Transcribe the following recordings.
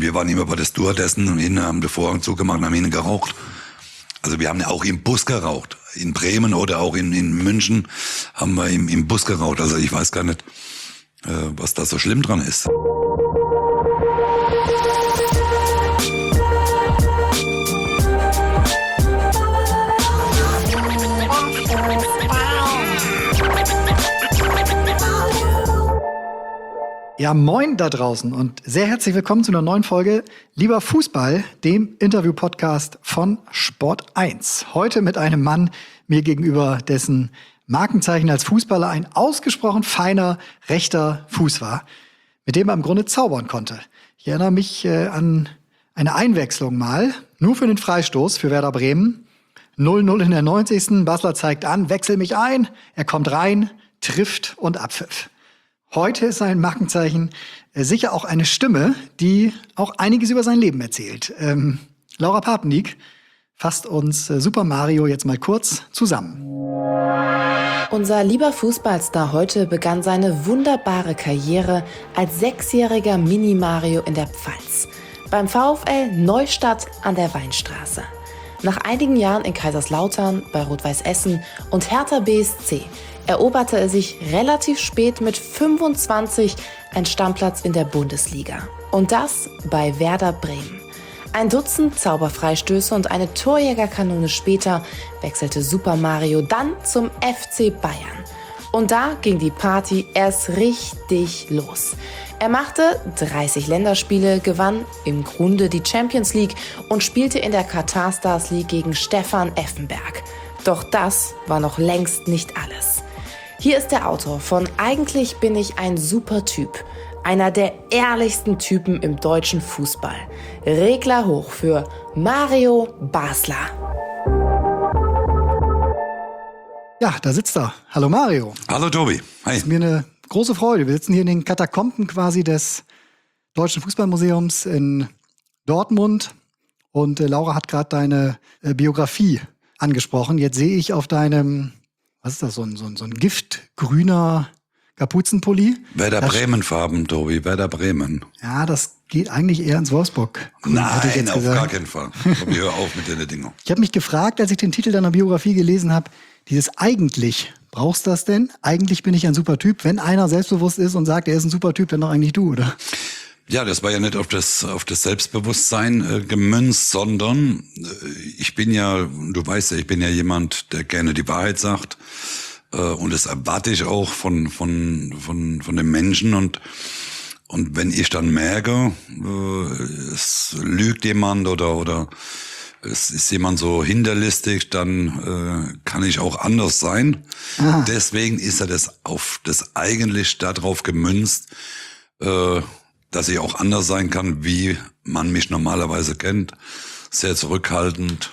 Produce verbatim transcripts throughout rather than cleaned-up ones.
wir waren immer bei der Stewardessen und hinten haben den Vorhang zugemacht und haben hinten geraucht. Also wir haben ja auch im Bus geraucht. In Bremen oder auch in, in München haben wir im, im Bus geraucht. Also ich weiß gar nicht, äh, was da so schlimm dran ist. Ja, moin da draußen und sehr herzlich willkommen zu einer neuen Folge Lieber Fußball, dem Interview-Podcast von Sport eins. Heute mit einem Mann mir gegenüber, dessen Markenzeichen als Fußballer ein ausgesprochen feiner rechter Fuß war, mit dem er im Grunde zaubern konnte. Ich erinnere mich äh, an eine Einwechslung mal, nur für den Freistoß für Werder Bremen. null null in der neunzigsten Basler zeigt an, wechsel mich ein, er kommt rein, trifft und Abpfiff. Heute ist sein Markenzeichen äh, sicher auch eine Stimme, die auch einiges über sein Leben erzählt. Ähm, Laura Papendiek fasst uns äh, Super Mario jetzt mal kurz zusammen. Unser lieber Fußballstar heute begann seine wunderbare Karriere als sechsjähriger Mini-Mario in der Pfalz. Beim VfL Neustadt an der Weinstraße. Nach einigen Jahren in Kaiserslautern, bei Rot-Weiß Essen und Hertha B S C eroberte er sich relativ spät mit fünfundzwanzig einen Stammplatz in der Bundesliga. Und das bei Werder Bremen. Ein Dutzend Zauberfreistöße und eine Torjägerkanone später wechselte Super Mario dann zum F C Bayern. Und da ging die Party erst richtig los. Er machte dreißig Länderspiele, gewann im Grunde die Champions League und spielte in der Katar Stars League gegen Stefan Effenberg. Doch das war noch längst nicht alles. Hier ist der Autor von Eigentlich bin ich ein super Typ. Einer der ehrlichsten Typen im deutschen Fußball. Regler hoch für Mario Basler. Ja, da sitzt er. Hallo Mario. Hallo Tobi. Hi. Ist mir eine große Freude. Wir sitzen hier in den Katakomben quasi des Deutschen Fußballmuseums in Dortmund. Und äh, Laura hat gerade deine äh, Biografie angesprochen. Jetzt sehe ich auf deinem, was ist das, so ein, so ein, so ein giftgrüner Kapuzenpulli. Werder Das- Bremen-Farben, Tobi. Werder Bremen. Ja, das geht eigentlich eher ins Wolfsburg. Nein, auf gar keinen Fall. Tobi, hör auf mit den Dingen. Ich habe mich gefragt, als ich den Titel deiner Biografie gelesen habe, dieses eigentlich, brauchst du das denn? Eigentlich bin ich ein super Typ. Wenn einer selbstbewusst ist und sagt, er ist ein super Typ, dann doch eigentlich du, oder? Ja, das war ja nicht auf das auf das Selbstbewusstsein äh, gemünzt, sondern äh, ich bin ja, du weißt ja, ich bin ja jemand, der gerne die Wahrheit sagt äh, und das erwarte ich auch von von von von den Menschen und und wenn ich dann merke, äh, es lügt jemand oder oder es ist jemand so hinterlistig, dann äh, kann ich auch anders sein. Ah. Deswegen ist er das auf das eigentlich darauf gemünzt, äh, dass ich auch anders sein kann, wie man mich normalerweise kennt. Sehr zurückhaltend,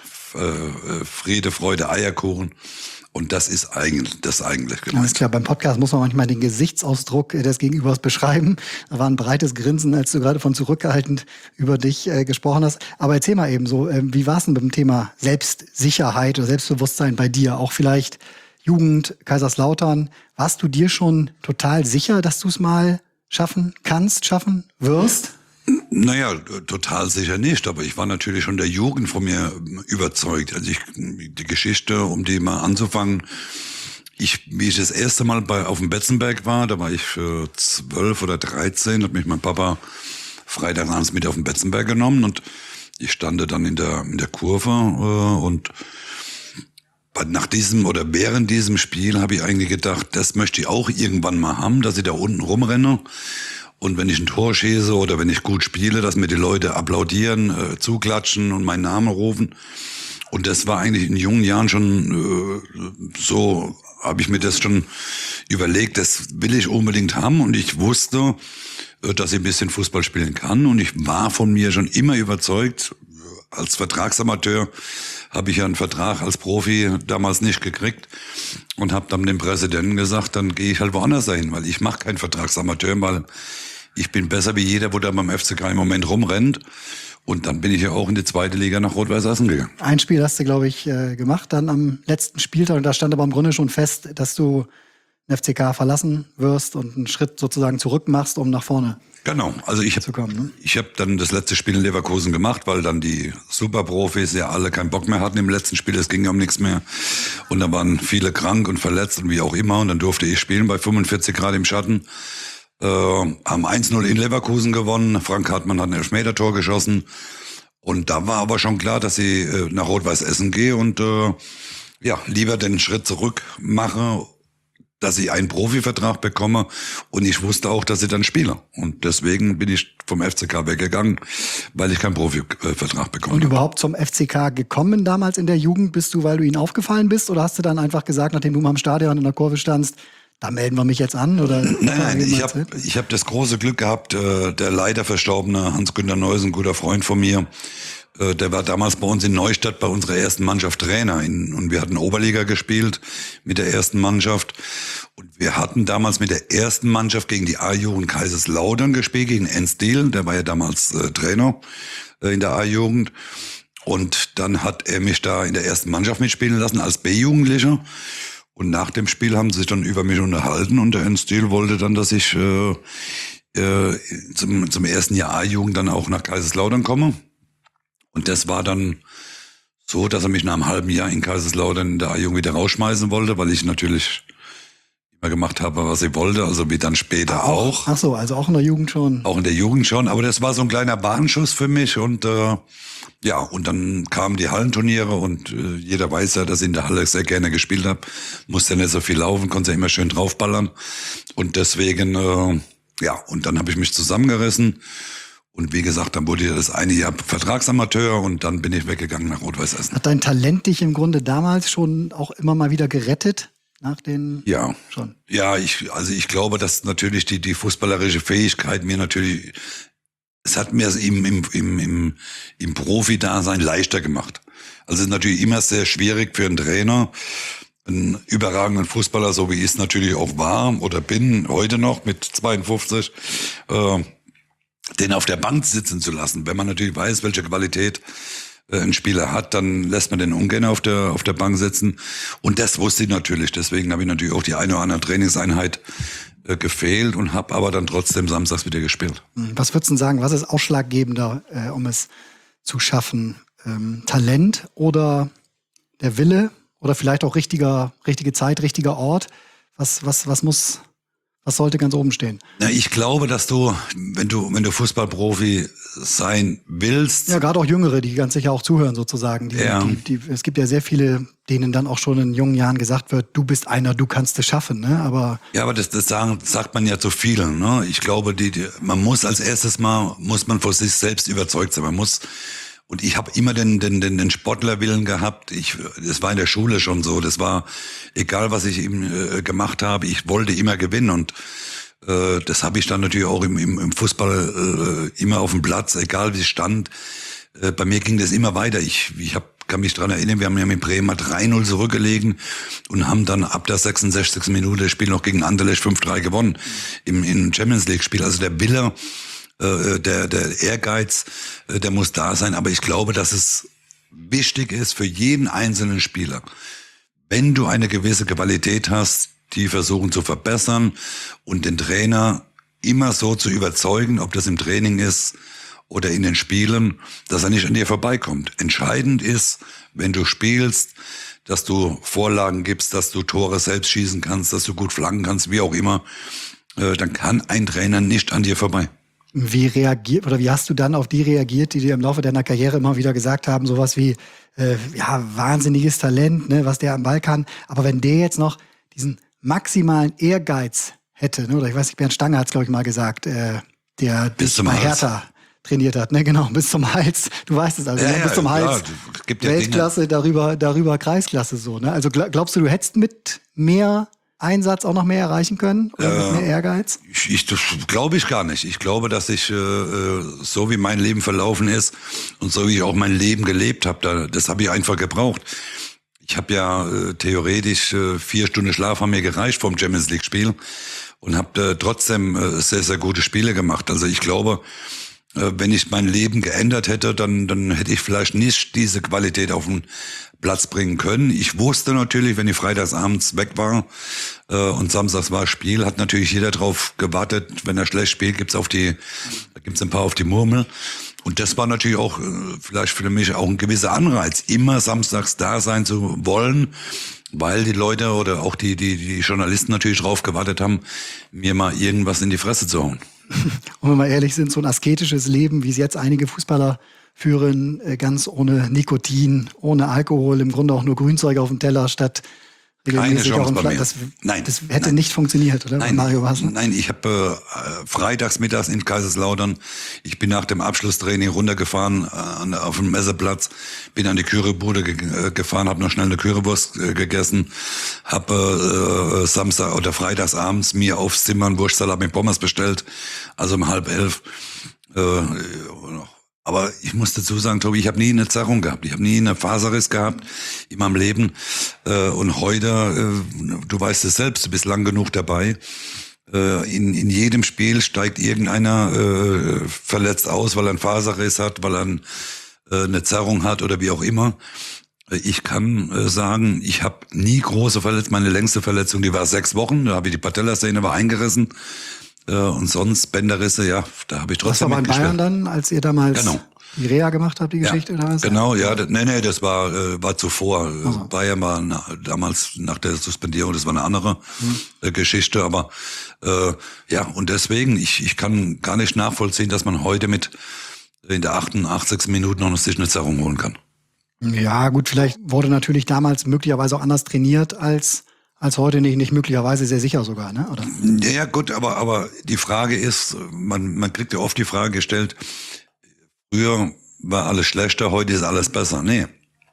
äh, Friede, Freude, Eierkuchen. Und das ist eigentlich das eigentlich Alles gemeint. klar, beim Podcast muss man manchmal den Gesichtsausdruck des Gegenübers beschreiben. Da war ein breites Grinsen, als du gerade von zurückgehaltend über dich äh, gesprochen hast. Aber erzähl mal eben so, äh, wie war es denn mit dem Thema Selbstsicherheit oder Selbstbewusstsein bei dir? Auch vielleicht Jugend, Kaiserslautern. Warst du dir schon total sicher, dass du es mal schaffen kannst, schaffen wirst? Naja, total sicher nicht, aber ich war natürlich schon der Jugend von mir überzeugt. Also ich, die Geschichte, um die mal anzufangen, ich, wie ich das erste Mal bei, auf dem Betzenberg war, da war ich äh, zwölf oder dreizehn, hat mich mein Papa freitagsabends mit auf den Betzenberg genommen und ich stand dann in der, in der Kurve äh, und nach diesem oder während diesem Spiel habe ich eigentlich gedacht, das möchte ich auch irgendwann mal haben, dass ich da unten rumrenne und wenn ich ein Tor schieße oder wenn ich gut spiele, dass mir die Leute applaudieren, äh, zuklatschen und meinen Namen rufen. Und das war eigentlich in jungen Jahren schon äh, so, habe ich mir das schon überlegt, das will ich unbedingt haben und ich wusste, äh, dass ich ein bisschen Fußball spielen kann und ich war von mir schon immer überzeugt, als Vertragsamateur habe ich ja einen Vertrag als Profi damals nicht gekriegt und habe dann dem Präsidenten gesagt, dann gehe ich halt woanders dahin, weil ich mache keinen Vertragsamateur, weil ich bin besser wie jeder, wo da beim F C K im Moment rumrennt. Und dann bin ich ja auch in die zweite Liga nach Rot-Weiß Essen gegangen. Ein Spiel hast du, glaube ich, äh, gemacht, dann am letzten Spieltag. Und da stand aber im Grunde schon fest, dass du F C K verlassen wirst und einen Schritt sozusagen zurück machst, um nach vorne Genau, also ich habe ne? ich hab dann das letzte Spiel in Leverkusen gemacht, weil dann die Superprofis ja alle keinen Bock mehr hatten im letzten Spiel, es ging ja um nichts mehr. Und da waren viele krank und verletzt und wie auch immer. Und dann durfte ich spielen bei fünfundvierzig Grad im Schatten. Äh, haben eins null in Leverkusen gewonnen. Frank Hartmann hat ein Elfmetertor geschossen. Und da war aber schon klar, dass ich äh, nach Rot-Weiß Essen gehe und äh, ja lieber den Schritt zurück mache, dass ich einen Profivertrag bekomme, und ich wusste auch, dass ich dann spiele. Und deswegen bin ich vom F C K weggegangen, weil ich keinen Profivertrag bekommen Und habe. überhaupt zum F C K gekommen damals in der Jugend? Bist du, weil du ihnen aufgefallen bist? Oder hast du dann einfach gesagt, nachdem du mal im Stadion in der Kurve standst, da melden wir mich jetzt an? Oder Nein, nein, ich habe ich hab das große Glück gehabt, äh, der leider verstorbene Hans-Günter Neuss, ein guter Freund von mir, äh, der war damals bei uns in Neustadt bei unserer ersten Mannschaft Trainer. In, und wir hatten Oberliga gespielt mit der ersten Mannschaft. Und wir hatten damals mit der ersten Mannschaft gegen die A-Jugend Kaiserslautern gespielt, gegen Enstil, der war ja damals äh, Trainer äh, in der A-Jugend. Und dann hat er mich da in der ersten Mannschaft mitspielen lassen als B-Jugendlicher. Und nach dem Spiel haben sie sich dann über mich unterhalten, und der Enstil wollte dann, dass ich äh, äh, zum, zum ersten Jahr A-Jugend dann auch nach Kaiserslautern komme. Und das war dann so, dass er mich nach einem halben Jahr in Kaiserslautern in der A-Jugend wieder rausschmeißen wollte, weil ich natürlich immer gemacht habe, was ich wollte, also wie dann später auch. Ach so, also auch in der Jugend schon. Auch in der Jugend schon, aber das war so ein kleiner Warnschuss für mich, und äh, ja, und dann kamen die Hallenturniere, und äh, jeder weiß ja, dass ich in der Halle sehr gerne gespielt habe, musste ja nicht so viel laufen, konnte ja immer schön draufballern, und deswegen, äh, ja, und dann habe ich mich zusammengerissen. Und wie gesagt, dann wurde ich das eine Jahr Vertragsamateur, und dann bin ich weggegangen nach Rot-Weiß Essen. Hat dein Talent dich im Grunde damals schon auch immer mal wieder gerettet? Nach den Ja, schon. Ja, ich, also ich glaube, dass natürlich die, die fußballerische Fähigkeit mir natürlich, es hat mir im, im, im, im, im Profi-Dasein leichter gemacht. Also es ist natürlich immer sehr schwierig für einen Trainer, einen überragenden Fußballer, so wie ich es natürlich auch war oder bin, heute noch mit zweiundfünfzig, äh, den auf der Bank sitzen zu lassen. Wenn man natürlich weiß, welche Qualität äh, ein Spieler hat, dann lässt man den ungern auf der auf der Bank sitzen. Und das wusste ich natürlich. Deswegen habe ich natürlich auch die eine oder andere Trainingseinheit äh, gefehlt und habe aber dann trotzdem samstags wieder gespielt. Was würdest du denn sagen, was ist ausschlaggebender, äh, um es zu schaffen? Ähm, Talent oder der Wille oder vielleicht auch richtiger, richtige Zeit, richtiger Ort? Was, was, was muss... Was sollte ganz oben stehen? Na, ich glaube, dass du, wenn du, wenn du Fußballprofi sein willst. Ja, gerade auch Jüngere, die ganz sicher auch zuhören sozusagen. Die, ja. die, die, es gibt ja sehr viele, denen dann auch schon in jungen Jahren gesagt wird, du bist einer, du kannst es schaffen, ne? Aber ja, aber das, das sagen, sagt man ja zu vielen, ne? Ich glaube, die, die, man muss als erstes mal, muss man vor sich selbst überzeugt sein. Man muss, und ich habe immer den, den, den, den Sportlerwillen gehabt. Ich, das war in der Schule schon so. Das war, egal was ich eben äh, gemacht habe, ich wollte immer gewinnen. Und äh, das habe ich dann natürlich auch im, im, im Fußball äh, immer auf dem Platz, egal wie es stand. Äh, bei mir ging das immer weiter. Ich, ich hab, kann mich dran erinnern, wir haben ja mit Bremen drei null zurückgelegen und haben dann ab der sechsundsechzigsten Minute das Spiel noch gegen Anderlecht fünf drei gewonnen im, im Champions League Spiel. Also der Wille, Der, der Ehrgeiz, der muss da sein. Aber ich glaube, dass es wichtig ist für jeden einzelnen Spieler, wenn du eine gewisse Qualität hast, die versuchen zu verbessern und den Trainer immer so zu überzeugen, ob das im Training ist oder in den Spielen, dass er nicht an dir vorbeikommt. Entscheidend ist, wenn du spielst, dass du Vorlagen gibst, dass du Tore selbst schießen kannst, dass du gut flanken kannst, wie auch immer, dann kann ein Trainer nicht an dir vorbei. Wie reagiert oder wie hast du dann auf die reagiert, die dir im Laufe deiner Karriere immer wieder gesagt haben, sowas wie äh, ja wahnsinniges Talent, ne, was der am Ball kann, aber wenn der jetzt noch diesen maximalen Ehrgeiz hätte, ne, oder ich weiß nicht, Bernd Stange hat es glaube ich mal gesagt, äh, der bis dich bei Hertha trainiert hat, ne, genau, bis zum Hals, du weißt es also, ja, ne, ja, bis zum Hals, ja, gibt ja Weltklasse, Dinge. darüber darüber Kreisklasse so, ne, also glaubst du, du hättest mit mehr Einsatz auch noch mehr erreichen können oder äh, mit mehr Ehrgeiz? Ich, ich, das glaube ich gar nicht. Ich glaube, dass ich, äh, so wie mein Leben verlaufen ist und so wie ich auch mein Leben gelebt habe, da, das habe ich einfach gebraucht. Ich habe ja äh, theoretisch äh, vier Stunden Schlaf haben mir gereicht vom Champions League Spiel und habe äh, trotzdem äh, sehr, sehr gute Spiele gemacht. Also ich glaube, äh, wenn ich mein Leben geändert hätte, dann, dann hätte ich vielleicht nicht diese Qualität auf den Platz bringen können. Ich wusste natürlich, wenn ich freitagsabends weg war äh, und samstags war Spiel, hat natürlich jeder drauf gewartet, wenn er schlecht spielt, gibt's auf die, da gibt's ein paar auf die Murmel. Und das war natürlich auch äh, vielleicht für mich auch ein gewisser Anreiz, immer samstags da sein zu wollen, weil die Leute oder auch die, die, die Journalisten natürlich drauf gewartet haben, mir mal irgendwas in die Fresse zu hauen. Und wenn wir ehrlich sind, so ein asketisches Leben, wie es jetzt einige Fußballer führen, ganz ohne Nikotin, ohne Alkohol, im Grunde auch nur Grünzeug auf dem Teller statt regelmäßig auch ein Fleisch. Das, nein, das hätte nein. nicht funktioniert, oder? Nein, Mario Basler? Nein, ich habe äh, freitags mittags in Kaiserslautern, ich bin nach dem Abschlusstraining runtergefahren äh, auf dem Messeplatz, bin an die Currybude ge- äh, gefahren, habe noch schnell eine Currywurst äh, gegessen, habe äh, Samstag oder freitags abends mir aufs Zimmer einen Wurstsalat mit Pommes bestellt, also um halb elf. Äh, Aber ich muss dazu sagen, Tobi, ich habe nie eine Zerrung gehabt. Ich habe nie eine Faserriss gehabt in meinem Leben. Und heute, du weißt es selbst, du bist lang genug dabei. In, in jedem Spiel steigt irgendeiner verletzt aus, weil er einen Faserriss hat, weil er eine Zerrung hat oder wie auch immer. Ich kann sagen, ich habe nie große Verletzungen. Meine längste Verletzung, die war sechs Wochen. Da habe ich die Patellasehne war eingerissen. Und sonst Bänderrisse, ja, da habe ich trotzdem mitgespielt. Das war bei Bayern dann, als ihr damals genau. die Reha gemacht habt, die Geschichte? Ja, oder was? Genau, ja, das, nee, nee, das war, äh, war zuvor. Also. Bayern war na, damals nach der Suspendierung, das war eine andere hm. äh, Geschichte, aber äh, ja, und deswegen, ich, ich kann gar nicht nachvollziehen, dass man heute mit in der achtundachtzigsten Minute noch sich eine Zerrung holen kann. Ja, gut, vielleicht wurde natürlich damals möglicherweise auch anders trainiert als Als heute nicht, nicht möglicherweise sehr sicher sogar, ne? Oder? Ja, gut, aber, aber die Frage ist, man, man kriegt ja oft die Frage gestellt, früher war alles schlechter, heute ist alles besser. Nee.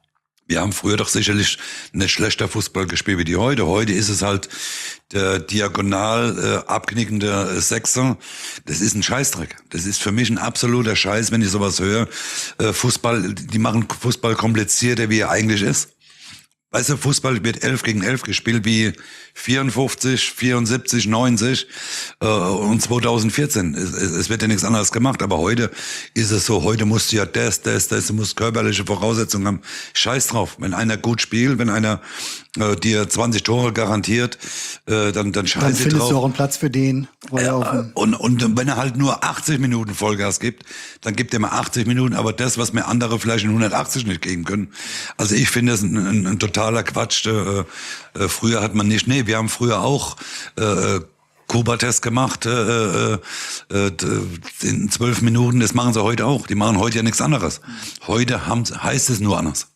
Wir haben früher doch sicherlich nicht schlechter Fußball gespielt wie die heute. Heute ist es halt der diagonal äh, abknickende äh, Sechser. Das ist ein Scheißdreck. Das ist für mich ein absoluter Scheiß, wenn ich sowas höre. Äh, Fußball, die machen Fußball komplizierter, wie er eigentlich ist. Weißt du, Fußball wird elf gegen elf gespielt wie vierundfünfzig, vierundsiebzig, neunzig äh, und zweitausendvierzehn. Es, es wird ja nichts anderes gemacht. Aber heute ist es so, heute musst du ja das, das, das, du musst körperliche Voraussetzungen haben. Scheiß drauf. Wenn einer gut spielt, wenn einer äh, dir zwanzig Tore garantiert, äh, dann, dann scheiß Dann drauf. findest du auch einen Platz für den. Wo Ja, er auf und, und wenn er halt nur achtzig Minuten Vollgas gibt, dann gibt er mal achtzig Minuten, aber das, was mir andere vielleicht in hundertachtzig nicht geben können. Also ich finde das ein, ein, ein totaler Quatsch. Äh, äh, früher hat man nicht, nee, wir haben früher auch äh, Kuba-Test gemacht äh, äh, äh, in zwölf Minuten, das machen sie heute auch. Die machen heute ja nichts anderes. Heute haben, heißt es nur anders.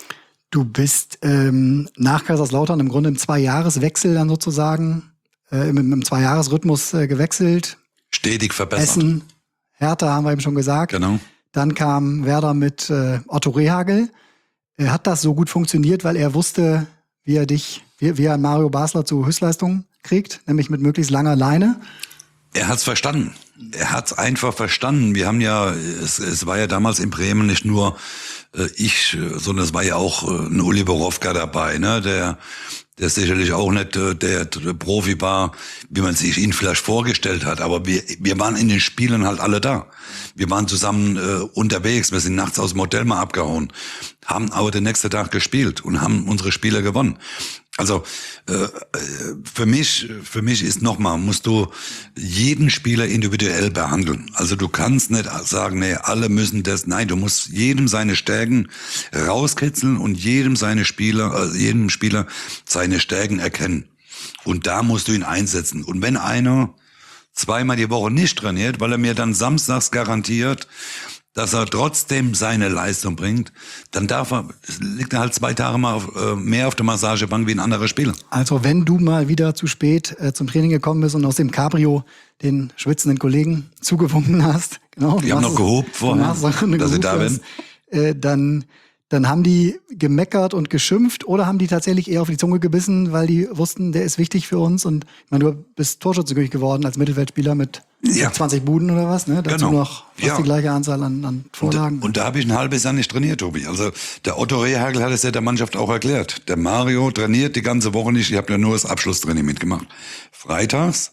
Du bist ähm, nach Kaiserslautern im Grunde im Zweijahreswechsel dann sozusagen, äh, im, im Zweijahresrhythmus äh, gewechselt. Stetig verbessert. Essen, Hertha haben wir eben schon gesagt. Genau. Dann kam Werder mit äh, Otto Rehhagel. Äh, hat das so gut funktioniert, weil er wusste, wie er dich, wie, wie er Mario Basler zu Höchstleistung kriegt, nämlich mit möglichst langer Leine? Er hat's verstanden. Er hat's einfach verstanden. Wir haben ja, es, es war ja damals in Bremen nicht nur äh, ich, sondern es war ja auch äh, ein Uli Borowka dabei, ne, der der sicherlich auch nicht äh, der, der Profi war, wie man sich ihn vielleicht vorgestellt hat. Aber wir wir waren in den Spielen halt alle da. Wir waren zusammen äh, unterwegs. Wir sind nachts aus dem Hotel mal abgehauen, haben aber den nächsten Tag gespielt und haben unsere Spiele gewonnen. Also äh, für mich, für mich ist nochmal, musst du jeden Spieler individuell behandeln. Also du kannst nicht sagen, nee, alle müssen das. Nein, du musst jedem seine Stärken rauskitzeln und jedem seine Spieler, also jedem Spieler seine Stärken erkennen. Und da musst du ihn einsetzen. Und wenn einer zweimal die Woche nicht trainiert, weil er mir dann samstags garantiert, dass er trotzdem seine Leistung bringt, dann darf er, liegt er halt zwei Tage mal auf, äh, mehr auf der Massagebank wie ein anderer Spieler. Also wenn du mal wieder zu spät äh, zum Training gekommen bist und aus dem Cabrio den schwitzenden Kollegen zugewunken hast, genau, Die haben noch gehobt vorher, dass sie da sind. Äh, dann, dann haben die gemeckert und geschimpft oder haben die tatsächlich eher auf die Zunge gebissen, weil die wussten, der ist wichtig für uns. Und ich meine, du bist Torschützenkönig geworden als Mittelfeldspieler mit ja. zwanzig Buden oder was, ne? Dazu genau. noch fast ja. die gleiche Anzahl an, an Vorlagen. Und, und da habe ich ein halbes Jahr nicht trainiert, Tobi. Also der Otto Rehhagel hat es ja der Mannschaft auch erklärt. Der Mario trainiert die ganze Woche nicht. Ich habe ja nur das Abschlusstraining mitgemacht. Freitags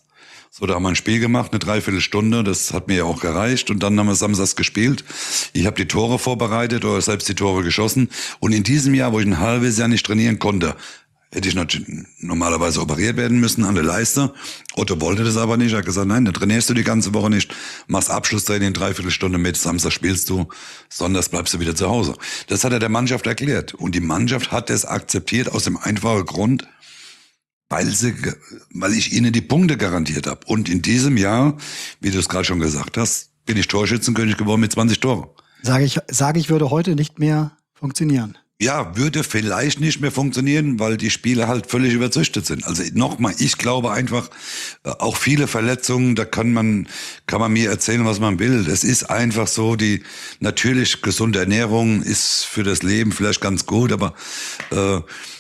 So, da haben wir ein Spiel gemacht, eine Dreiviertelstunde, das hat mir ja auch gereicht. Und dann haben wir samstags gespielt. Ich habe die Tore vorbereitet oder selbst die Tore geschossen. Und in diesem Jahr, wo ich ein halbes Jahr nicht trainieren konnte, hätte ich natürlich normalerweise operiert werden müssen an der Leiste. Otto wollte das aber nicht. Er hat gesagt, nein, dann trainierst du die ganze Woche nicht, machst Abschlusstraining in Dreiviertelstunde mit, Samstag spielst du, sonntags bleibst du wieder zu Hause. Das hat er der Mannschaft erklärt. Und die Mannschaft hat es akzeptiert aus dem einfachen Grund, weil sie, weil ich ihnen die Punkte garantiert habe. Und in diesem Jahr, wie du es gerade schon gesagt hast, bin ich Torschützenkönig geworden mit zwanzig Toren. Sage ich, sage ich, würde heute nicht mehr funktionieren. Ja, würde vielleicht nicht mehr funktionieren, weil die Spieler halt völlig überzüchtet sind. Also nochmal, ich glaube einfach, auch viele Verletzungen, da kann man, kann man mir erzählen, was man will. Es ist einfach so, die natürlich gesunde Ernährung ist für das Leben vielleicht ganz gut, aber äh,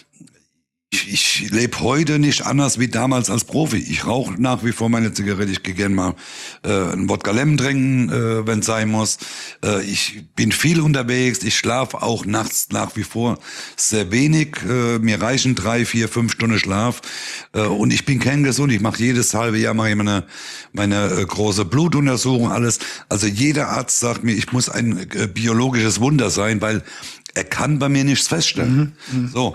Ich, ich lebe heute nicht anders wie damals als Profi. Ich rauche nach wie vor meine Zigarette. Ich gehe gerne mal äh, einen Wodka Lemon trinken, äh, wenn es sein muss. Äh, ich bin viel unterwegs. Ich schlafe auch nachts nach wie vor sehr wenig. Äh, mir reichen drei, vier, fünf Stunden Schlaf. Äh, und ich bin kerngesund. Ich mache jedes halbe Jahr mache ich meine, meine äh, große Blutuntersuchung, alles. Also jeder Arzt sagt mir, ich muss ein äh, biologisches Wunder sein, weil er kann bei mir nichts feststellen. Mhm, so.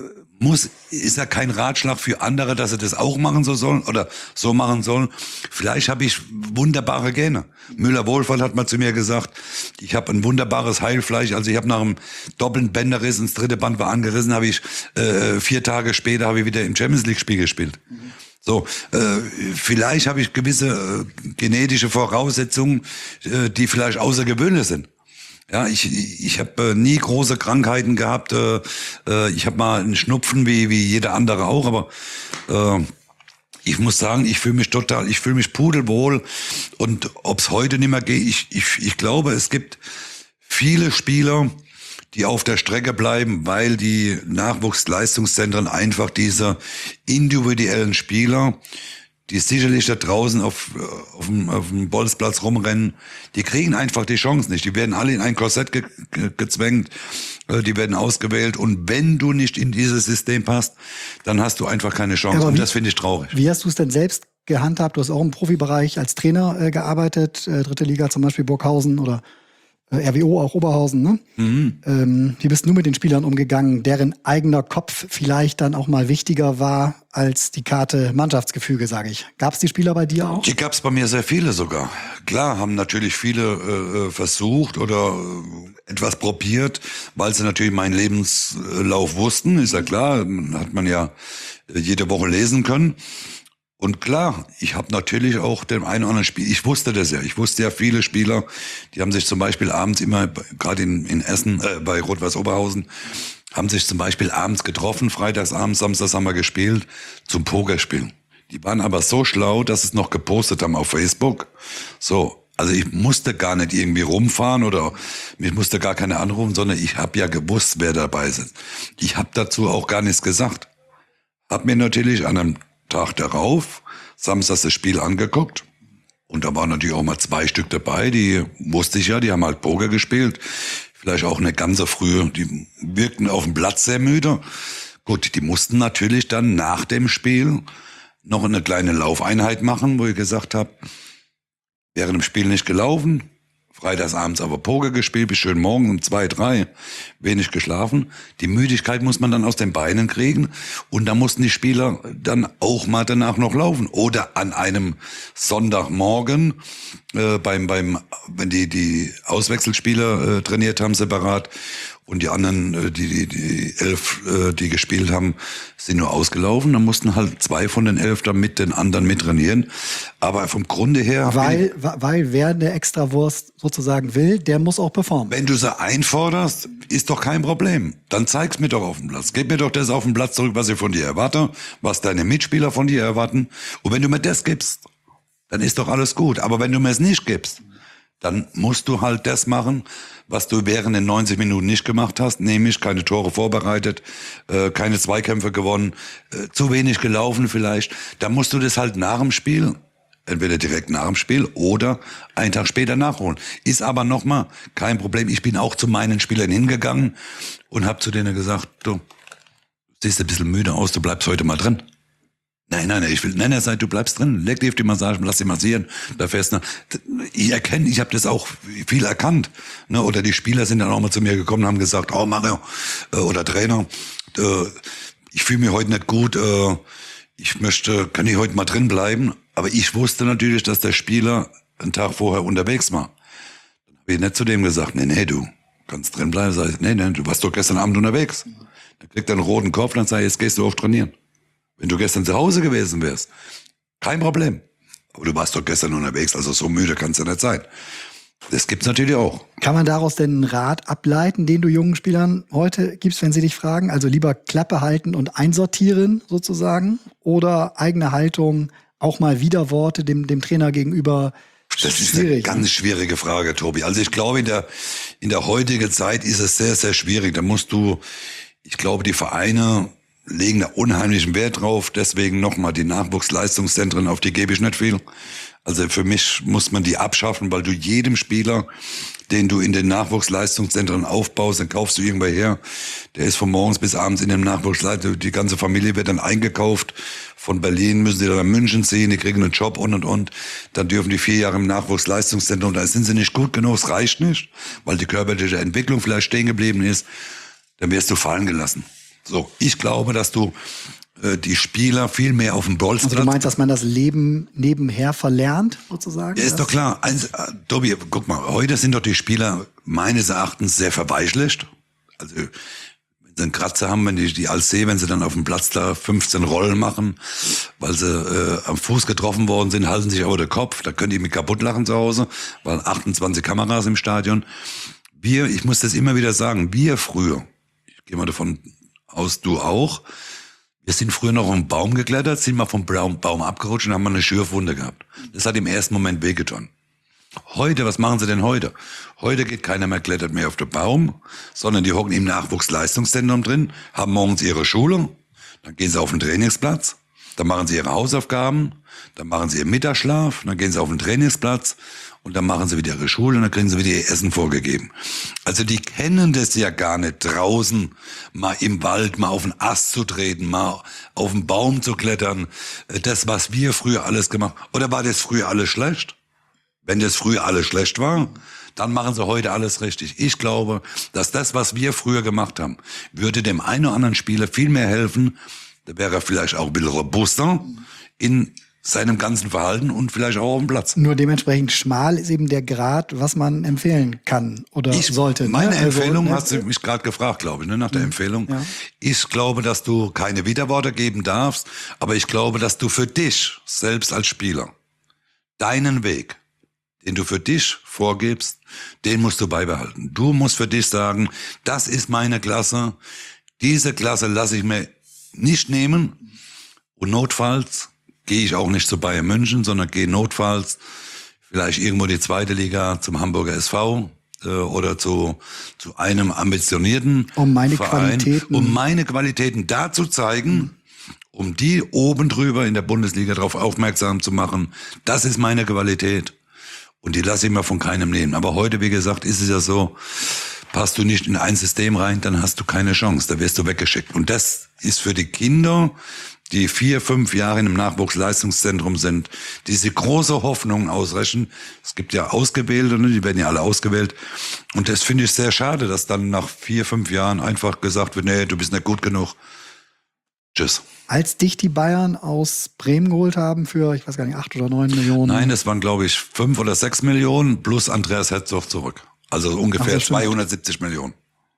Muss, ist ja kein Ratschlag für andere, dass sie das auch machen so sollen oder so machen sollen. Vielleicht habe ich wunderbare Gene. Müller-Wohlfahrt hat mal zu mir gesagt, ich habe ein wunderbares Heilfleisch. Also ich habe nach einem doppelten Bänderriss, ins dritte Band war angerissen, habe ich äh, vier Tage später habe ich wieder im Champions League Spiel gespielt. Mhm. So, äh, vielleicht habe ich gewisse äh, genetische Voraussetzungen, äh, die vielleicht außergewöhnlich sind. Ja, ich ich habe äh, nie große Krankheiten gehabt. Äh, äh, ich habe mal einen Schnupfen wie wie jeder andere auch, aber äh, ich muss sagen, ich fühle mich total, ich fühle mich pudelwohl. Und ob's heute nicht mehr geht, ich ich ich glaube, es gibt viele Spieler, die auf der Strecke bleiben, weil die Nachwuchsleistungszentren einfach diese individuellen Spieler, die sicherlich da draußen auf, auf, dem, auf dem Bolzplatz rumrennen, die kriegen einfach die Chance nicht. Die werden alle in ein Korsett ge, ge, gezwängt, die werden ausgewählt. Und wenn du nicht in dieses System passt, dann hast du einfach keine Chance. Und wie, das finde ich traurig. Wie hast du es denn selbst gehandhabt? Du hast auch im Profibereich als Trainer äh, gearbeitet, äh, dritte Liga zum Beispiel Burghausen oder R W O, auch Oberhausen, ne? Mhm. Ähm, wie bist du mit den Spielern umgegangen, deren eigener Kopf vielleicht dann auch mal wichtiger war als die Karte Mannschaftsgefüge, sage ich. Gab es die Spieler bei dir auch? Die gab es bei mir sehr viele sogar. Klar, haben natürlich viele äh, versucht oder äh, etwas probiert, weil sie natürlich meinen Lebenslauf wussten, ist ja klar, hat man ja jede Woche lesen können. Und klar, ich habe natürlich auch dem einen oder anderen Spiel, ich wusste das ja, ich wusste ja viele Spieler, die haben sich zum Beispiel abends immer, gerade in, in Essen, äh, bei Rot-Weiß Oberhausen, haben sich zum Beispiel abends getroffen, freitags abends, samstags haben wir gespielt, zum Pokerspielen. Die waren aber so schlau, dass sie es noch gepostet haben auf Facebook. So, also ich musste gar nicht irgendwie rumfahren oder ich musste gar keine anrufen, sondern ich habe ja gewusst, wer dabei ist. Ich habe dazu auch gar nichts gesagt. Hab mir natürlich an einem Tag darauf, samstags das Spiel angeguckt. Und da waren natürlich auch mal zwei Stück dabei, die wusste ich ja, die haben halt Poker gespielt. Vielleicht auch eine ganze frühe, die wirkten auf dem Platz sehr müde. Gut, die mussten natürlich dann nach dem Spiel noch eine kleine Laufeinheit machen, wo ich gesagt habe, während dem Spiel nicht gelaufen, freitagsabends aber Poker gespielt, bis schön morgen um zwei, drei, wenig geschlafen. Die Müdigkeit muss man dann aus den Beinen kriegen und da mussten die Spieler dann auch mal danach noch laufen. Oder an einem Sonntagmorgen, äh, beim, beim, wenn die, die Auswechselspieler äh, trainiert haben separat und die anderen, äh, die, die, die elf, äh, die gespielt haben, sind nur ausgelaufen. Dann mussten halt zwei von den elf dann mit den anderen mittrainieren. Aber vom Grunde her... Weil, weil wer eine Extrawurst sozusagen will, der muss auch performen. Wenn du sie einforderst, ist doch kein Problem. Dann zeig's mir doch auf dem Platz. Gib mir doch das auf dem Platz zurück, was ich von dir erwarte, was deine Mitspieler von dir erwarten. Und wenn du mir das gibst, dann ist doch alles gut. Aber wenn du mir es nicht gibst, dann musst du halt das machen, was du während den neunzig Minuten nicht gemacht hast, nämlich keine Tore vorbereitet, äh, keine Zweikämpfe gewonnen, äh, zu wenig gelaufen vielleicht. Da musst du das halt nach dem Spiel, entweder direkt nach dem Spiel oder einen Tag später nachholen. Ist aber nochmal kein Problem. Ich bin auch zu meinen Spielern hingegangen und habe zu denen gesagt, du siehst ein bisschen müde aus, du bleibst heute mal drin. Nein, nein, nein, ich will, nein, er sagt, du bleibst drin, leg dir auf die Massage, lass dich massieren, da fährst du. Ich erkenne, ich habe das auch viel erkannt, ne? Oder die Spieler sind dann auch mal zu mir gekommen und haben gesagt, oh Mario, äh, oder Trainer, äh, ich fühle mich heute nicht gut, äh, ich möchte, kann ich heute mal drin bleiben? Aber ich wusste natürlich, dass der Spieler einen Tag vorher unterwegs war. Dann habe ich nicht zu dem gesagt, nee, nee, du kannst drin bleiben. Sag ich, nee, nee, du warst doch gestern Abend unterwegs. Dann kriegt er einen roten Kopf, dann sag ich, jetzt gehst du auf trainieren. Wenn du gestern zu Hause gewesen wärst, kein Problem. Aber du warst doch gestern unterwegs, also so müde kannst du nicht sein. Das gibt's natürlich auch. Kann man daraus denn einen Rat ableiten, den du jungen Spielern heute gibst, wenn sie dich fragen? Also lieber Klappe halten und einsortieren sozusagen? Oder eigene Haltung, auch mal Widerworte dem, dem Trainer gegenüber? Das ist schwierig, eine ganz ne? schwierige Frage, Tobi. Also ich glaube, in der, in der heutigen Zeit ist es sehr, sehr schwierig. Da musst du, ich glaube, die Vereine legen da unheimlichen Wert drauf. Deswegen nochmal die Nachwuchsleistungszentren, auf die gebe ich nicht viel. Also für mich muss man die abschaffen, weil du jedem Spieler, den du in den Nachwuchsleistungszentren aufbaust, dann kaufst du irgendwo her. Der ist von morgens bis abends in dem Nachwuchsleistungszentrum. Die ganze Familie wird dann eingekauft. Von Berlin müssen sie dann nach München ziehen, die kriegen einen Job und und und. Dann dürfen die vier Jahre im Nachwuchsleistungszentrum. Da sind sie nicht gut genug, es reicht nicht, weil die körperliche Entwicklung vielleicht stehen geblieben ist. Dann wirst du fallen gelassen. So, ich glaube, dass du äh, die Spieler viel mehr auf dem Bolster... Also du meinst, dass man das Leben nebenher verlernt, sozusagen? Ja, ist doch klar. Eins, äh, Tobi, guck mal, heute sind doch die Spieler meines Erachtens sehr verweichlicht. Also, wenn sie einen Kratzer haben, wenn die, die als See, wenn sie dann auf dem Platz da fünfzehn Rollen machen, weil sie äh, am Fuß getroffen worden sind, halten sich aber den Kopf, da können die mich kaputt lachen zu Hause, weil achtundzwanzig Kameras im Stadion. Wir, ich muss das immer wieder sagen, wir früher, ich gehe mal davon aus, du auch. Wir sind früher noch auf einen Baum geklettert, sind mal vom Baum, Baum abgerutscht und haben mal eine Schürfwunde gehabt. Das hat im ersten Moment wehgetan. Heute, was machen sie denn heute? Heute geht keiner mehr klettert mehr auf den Baum, sondern die hocken im Nachwuchsleistungszentrum drin, haben morgens ihre Schule, dann gehen sie auf den Trainingsplatz, dann machen sie ihre Hausaufgaben, dann machen sie ihren Mittagsschlaf, dann gehen sie auf den Trainingsplatz und dann machen sie wieder ihre Schule und dann kriegen sie wieder ihr Essen vorgegeben. Also die kennen das ja gar nicht, draußen mal im Wald, mal auf den Ast zu treten, mal auf den Baum zu klettern. Das, was wir früher alles gemacht haben. Oder war das früher alles schlecht? Wenn das früher alles schlecht war, dann machen sie heute alles richtig. Ich glaube, dass das, was wir früher gemacht haben, würde dem einen oder anderen Spieler viel mehr helfen. Da wäre er vielleicht auch ein bisschen robuster in seinem ganzen Verhalten und vielleicht auch auf dem Platz. Nur dementsprechend schmal ist eben der Grad, was man empfehlen kann oder ich, sollte. Meine ne? Empfehlung, also, hast du mich gerade gefragt, glaube ich, ne, nach der Empfehlung. Ja. Ich glaube, dass du keine Widerworte geben darfst, aber ich glaube, dass du für dich selbst als Spieler deinen Weg, den du für dich vorgibst, den musst du beibehalten. Du musst für dich sagen, das ist meine Klasse, diese Klasse lasse ich mir nicht nehmen und notfalls gehe ich auch nicht zu Bayern München, sondern gehe notfalls vielleicht irgendwo die zweite Liga zum Hamburger S V äh, oder zu zu einem ambitionierten um meine Verein, Qualitäten, um meine Qualitäten da zu zeigen, mhm. um die oben drüber in der Bundesliga darauf aufmerksam zu machen. Das ist meine Qualität und die lasse ich mir von keinem nehmen. Aber heute, wie gesagt, ist es ja so, passt du nicht in ein System rein, dann hast du keine Chance, da wirst du weggeschickt. Und das ist für die Kinder, die vier, fünf Jahre im Nachwuchsleistungszentrum sind, diese große Hoffnung ausrechnen. Es gibt ja Ausgewählte, ne? Die werden ja alle ausgewählt. Und das finde ich sehr schade, dass dann nach vier, fünf Jahren einfach gesagt wird, nee, du bist nicht gut genug. Tschüss. Als dich die Bayern aus Bremen geholt haben für, ich weiß gar nicht, acht oder neun Millionen. Nein, das waren, glaube ich, fünf oder sechs Millionen plus Andreas Herzog zurück. Also ungefähr Ach, zweihundertsiebzig Millionen.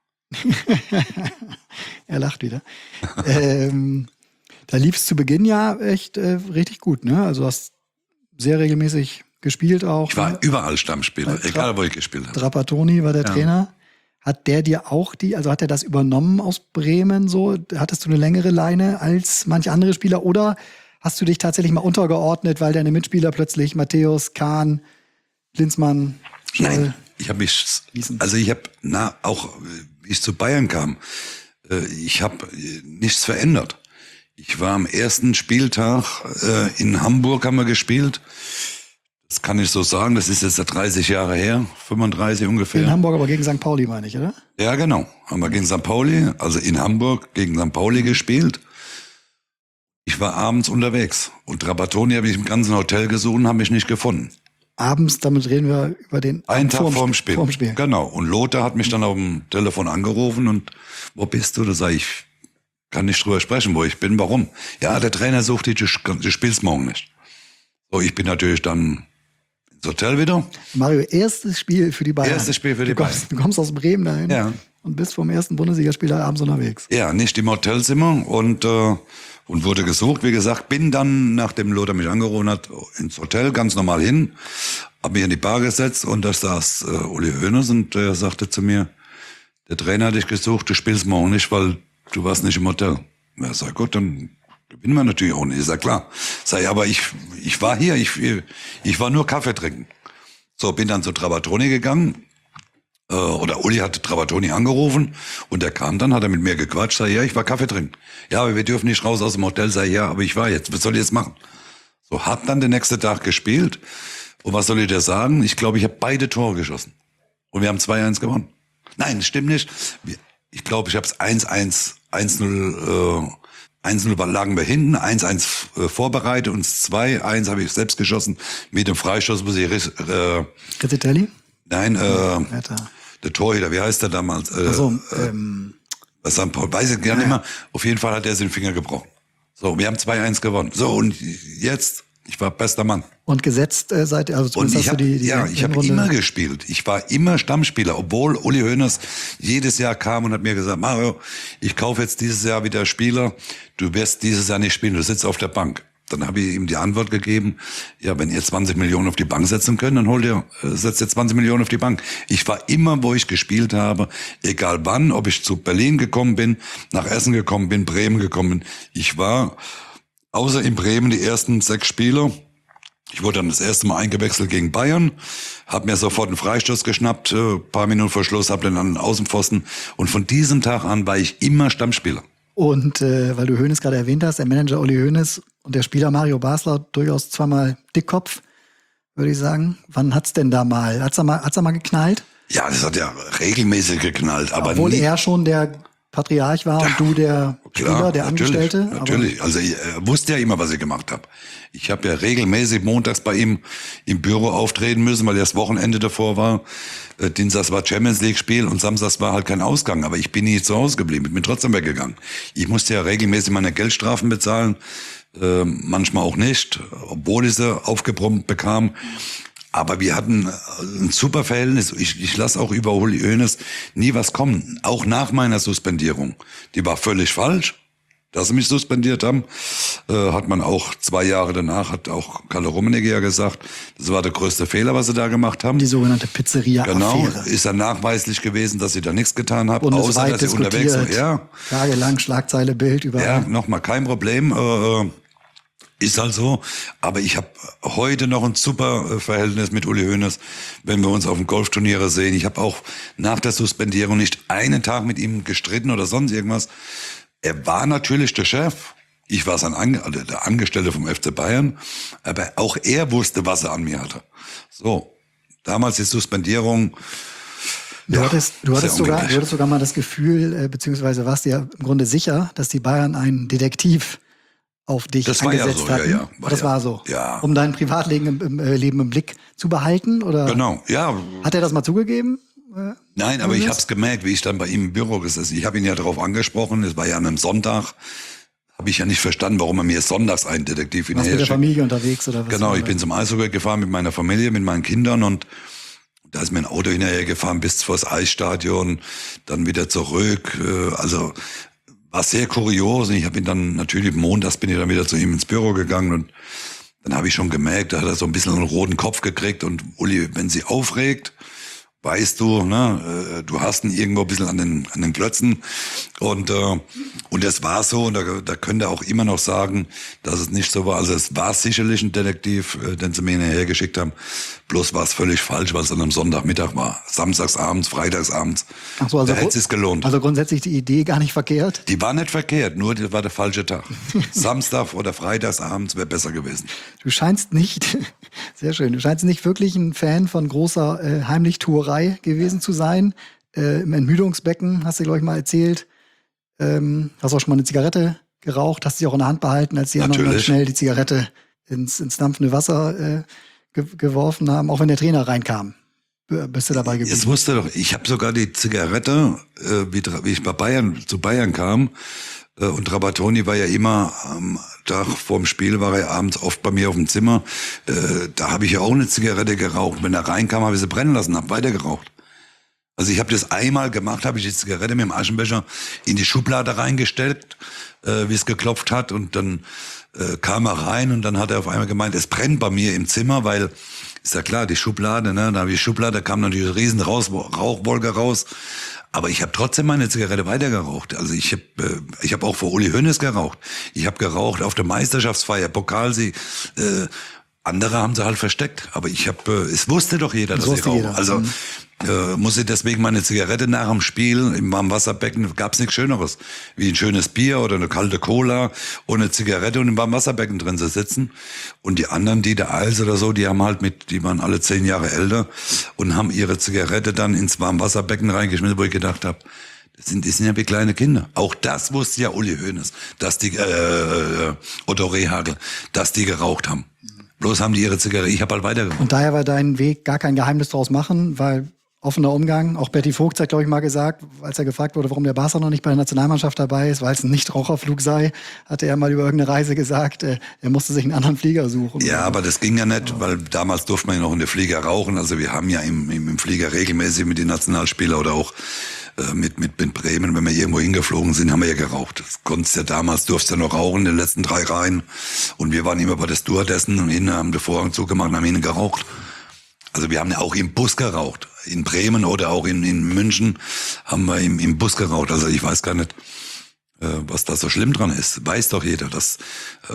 Er lacht wieder. ähm, da lief es zu Beginn ja echt äh, richtig gut, ne? Also du hast sehr regelmäßig gespielt auch. Ich war ne? überall Stammspieler, Tra- egal wo ich gespielt habe. Trapattoni war der ja. Trainer. Hat der dir auch die, also hat er das übernommen aus Bremen so? Hattest du eine längere Leine als manche andere Spieler oder hast du dich tatsächlich mal untergeordnet, weil deine Mitspieler plötzlich Matthäus, Kahn, Klinsmann, Scholl... Nein, ich habe mich, also ich habe, na, auch wie ich zu Bayern kam, äh, ich habe nichts verändert. Ich war am ersten Spieltag äh, in Hamburg, haben wir gespielt. Das kann ich so sagen, das ist jetzt dreißig Jahre her, fünfunddreißig ungefähr. In Hamburg, aber gegen Sankt Pauli, meine ich, oder? Ja, genau. Haben wir gegen Sankt Pauli, also in Hamburg gegen Sankt Pauli gespielt. Ich Ich war abends unterwegs und Trapattoni habe ich im ganzen Hotel gesucht und habe mich nicht gefunden. Abends, damit reden wir über den Einen Tag vorm, vorm Spiel. vorm Spiel. Genau. Und Lothar hat mich dann auf dem Telefon angerufen und wo bist du? Da sag ich, kann nicht drüber sprechen, wo ich bin, warum? Ja, der Trainer sucht dich, du spielst morgen nicht. So, ich bin natürlich dann ins Hotel wieder. Mario, erstes Spiel für die Bayern. Erstes Spiel für die du kommst, Bayern. Du kommst aus Bremen dahin Ja. und bist vom ersten Bundesligaspiel abends unterwegs. Ja, nicht im Hotelzimmer und äh, und wurde gesucht. Wie gesagt, bin dann, nachdem Lothar mich angerufen hat, ins Hotel ganz normal hin, hab mich in die Bar gesetzt und da saß äh, Uli Hoeneß und der sagte zu mir, der Trainer hat dich gesucht, du spielst morgen nicht, weil du warst nicht im Hotel. Ja, sag gut, dann gewinnen wir natürlich auch nicht. Ist ja klar. Sag ich, aber ich ich war hier, ich ich war nur Kaffee trinken. So, bin dann zu Trapattoni gegangen. Oder Uli hatte Trapattoni angerufen und der kam dann, hat er mit mir gequatscht, sag, ja, ich war Kaffee trinken. Ja, aber wir dürfen nicht raus aus dem Hotel, sag, ja, aber ich war jetzt, was soll ich jetzt machen? So, hab dann den nächsten Tag gespielt und was soll ich dir sagen? Ich glaube, ich habe beide Tore geschossen und wir haben zwei eins gewonnen. Nein, das stimmt nicht. Ich glaube, ich habe es eins eins, eins null, äh, eins null lagen wir hinten, eins eins äh, vorbereitet und zwei eins habe ich selbst geschossen mit dem Freistoß, muss ich, äh, Rizzitelli? Nein, äh, Alter. der Torhüter, wie heißt der damals? Äh, Ach so, äh, ähm, was dann Paul, weiß ich gar nicht mehr. Auf jeden Fall hat er sich den Finger gebrochen. So, wir haben zwei eins gewonnen. So, und jetzt, ich war bester Mann. Und gesetzt äh, seit, also Und zumindest ich hast habe du die, die ja, ich habe Hinrunde- immer gespielt. Ich war immer Stammspieler, obwohl Uli Hoeneß jedes Jahr kam und hat mir gesagt, Mario, ich kaufe jetzt dieses Jahr wieder Spieler. Du wirst dieses Jahr nicht spielen, du sitzt auf der Bank. Dann habe ich ihm die Antwort gegeben, ja, wenn ihr zwanzig Millionen auf die Bank setzen könnt, dann holt ihr, äh, setzt ihr zwanzig Millionen auf die Bank. Ich war immer, wo ich gespielt habe, egal wann, ob ich zu Berlin gekommen bin, nach Essen gekommen bin, Bremen gekommen bin. Ich war, außer in Bremen, die ersten sechs Spiele. Ich wurde dann das erste Mal eingewechselt gegen Bayern, habe mir sofort einen Freistoß geschnappt, äh, paar Minuten vor Schluss, habe den an den Außenpfosten. Und von diesem Tag an war ich immer Stammspieler. Und äh, weil du Hoeneß gerade erwähnt hast, der Manager Uli Hoeneß und der Spieler Mario Basler, durchaus zweimal Dickkopf, würde ich sagen. Wann hat's denn da mal? Hat's da mal, hat's da mal geknallt? Ja, das hat ja regelmäßig geknallt, aber Obwohl nie, er schon der Patriarch war und du der Spieler, Klar, der natürlich, Angestellte. Natürlich, also ich äh, wusste ja immer, was ich gemacht habe. Ich habe ja regelmäßig montags bei ihm im Büro auftreten müssen, weil ja das Wochenende davor war. Äh, Dienstags war Champions League Spiel und Samstags war halt kein Ausgang. Aber ich bin nie zu Hause geblieben, ich bin trotzdem weggegangen. Ich musste ja regelmäßig meine Geldstrafen bezahlen, äh, manchmal auch nicht, obwohl ich sie aufgebrummt bekam. Aber wir hatten ein super Verhältnis. Ich, ich lasse auch über Uli Hoeneß nie was kommen. Auch nach meiner Suspendierung. Die war völlig falsch, dass sie mich suspendiert haben. Äh, hat man auch zwei Jahre danach, hat auch Kalle Rummenigge ja gesagt, das war der größte Fehler, was sie da gemacht haben. Die sogenannte Pizzeria-Affäre. Genau, ist dann nachweislich gewesen, dass sie da nichts getan haben, außer Bundesweit dass sie unterwegs diskutiert. waren. Ja, Tagelang Schlagzeile, Bild überall. ja, nochmal kein Problem. Äh, Ist halt so, aber ich habe heute noch ein super Verhältnis mit Uli Hoeneß, wenn wir uns auf dem Golfturniere sehen. Ich habe auch nach der Suspendierung nicht einen Tag mit ihm gestritten oder sonst irgendwas. Er war natürlich der Chef, ich war sein Ange- also der Angestellte vom F C Bayern, aber auch er wusste, was er an mir hatte. So, damals die Suspendierung. Du ja, hattest, du, hattest sehr sogar, unglücklich. du hattest sogar mal das Gefühl, äh, beziehungsweise warst dir im Grunde sicher, dass die Bayern einen Detektiv auf dich Das war ja angesetzt so, ja, hatten. ja, war das ja. war so. Ja. Um dein Privatleben im, im äh, Leben im Blick zu behalten? Oder Genau, ja. hat er das mal zugegeben? Äh, Nein, aber ich Hoeneß? habe es gemerkt, wie ich dann bei ihm im Büro gesessen. Ich habe ihn ja darauf angesprochen, es war ja an einem Sonntag. Habe ich ja nicht verstanden, warum er mir sonntags einen Detektiv Warst mit der hinterher schickt. Familie unterwegs oder was? Genau, war ich das? bin zum Eishockey gefahren mit meiner Familie, mit meinen Kindern und da ist mir ein Auto hinterher gefahren bis vor das Eisstadion, dann wieder zurück. äh, Also war sehr kurios und ich habe ihn dann natürlich montags bin ich dann wieder zu ihm ins Büro gegangen und dann habe ich schon gemerkt, da hat er so ein bisschen einen roten Kopf gekriegt und Uli, wenn sie aufregt, weißt du, ne, äh, du hast ihn irgendwo ein bisschen an den an den Klötzen und äh, und das war so und da, da könnt ihr auch immer noch sagen, dass es nicht so war. Also es war sicherlich ein Detektiv, äh, den sie mir hinterher geschickt haben. Bloß war es völlig falsch, weil es dann am Sonntagmittag war, samstagsabends, freitagsabends. Ach so, also da hätte gru- es gelohnt. Also grundsätzlich die Idee gar nicht verkehrt. Die war nicht verkehrt, nur das war der falsche Tag. Samstag oder freitagsabends wäre besser gewesen. Du scheinst nicht, sehr schön, du scheinst nicht wirklich ein Fan von großer äh, Heimlichtuerei gewesen zu sein. Äh, Im Entmüdungsbecken, hast du, glaube ich, mal erzählt, ähm, hast auch schon mal eine Zigarette geraucht, hast sie auch in der Hand behalten, als die anderen dann schnell die Zigarette ins, ins dampfende Wasser äh, ge- geworfen haben, auch wenn der Trainer reinkam. Bist du dabei geblieben? Jetzt wusste doch, ich habe sogar die Zigarette, äh, wie, wie ich bei Bayern zu Bayern kam, äh, und Trapattoni war ja immer am Tag vorm Spiel, war er abends oft bei mir auf dem Zimmer. Äh, da habe ich ja auch eine Zigarette geraucht. Wenn er reinkam, habe ich sie brennen lassen, habe weiter geraucht. Also ich habe das einmal gemacht, habe ich die Zigarette mit dem Aschenbecher in die Schublade reingestellt, äh, wie es geklopft hat, und dann äh, kam er rein und dann hat er auf einmal gemeint, es brennt bei mir im Zimmer, weil, ist ja klar, die Schublade, ne, da habe ich die Schublade, da kam natürlich eine riesen Raus, Rauchwolke raus, aber ich habe trotzdem meine Zigarette weiter geraucht. Also ich habe äh, ich habe auch vor Uli Hoeneß geraucht. Ich habe geraucht auf der Meisterschaftsfeier, Pokalsieg. Äh, andere haben sie halt versteckt, aber ich habe, äh, es wusste doch jeder, das dass ich rauche. Jeder. Also mhm. Äh, muss ich deswegen meine Zigarette nach dem Spiel im warmen Wasserbecken, gab's nichts Schöneres, wie ein schönes Bier oder eine kalte Cola und eine Zigarette und im warmen Wasserbecken drin zu sitzen. Und die anderen, die der Eils oder so, die haben halt mit, die waren alle zehn Jahre älter und haben ihre Zigarette dann ins warme Wasserbecken reingeschmissen, wo ich gedacht habe, das sind, die sind ja wie kleine Kinder. Auch das wusste ja Uli Hoeneß, dass die, äh, Otto Rehhagel, dass die geraucht haben. Bloß haben die ihre Zigarette, ich habe halt weitergeraucht. Und daher war dein Weg gar kein Geheimnis draus machen, weil offener Umgang. Auch Berti Vogt hat, glaube ich, mal gesagt, als er gefragt wurde, warum der Barca noch nicht bei der Nationalmannschaft dabei ist, weil es ein Nichtraucherflug sei, hatte er mal über irgendeine Reise gesagt, äh, er musste sich einen anderen Flieger suchen. Ja, aber das ging ja nicht, weil damals durfte man ja noch in der Flieger rauchen. Also wir haben ja im, im, im Flieger regelmäßig mit den Nationalspielern oder auch äh, mit, mit, mit Bremen, wenn wir irgendwo hingeflogen sind, haben wir ja geraucht. Das konntest ja damals, durfst ja noch rauchen in den letzten drei Reihen. Und wir waren immer bei der Stewardessen und innen haben den Vorhang zugemacht und haben innen geraucht. Also wir haben ja auch im Bus geraucht. In Bremen oder auch in, in München haben wir im, im Bus geraucht. Also ich weiß gar nicht, äh, was da so schlimm dran ist. Weiß doch jeder, dass äh,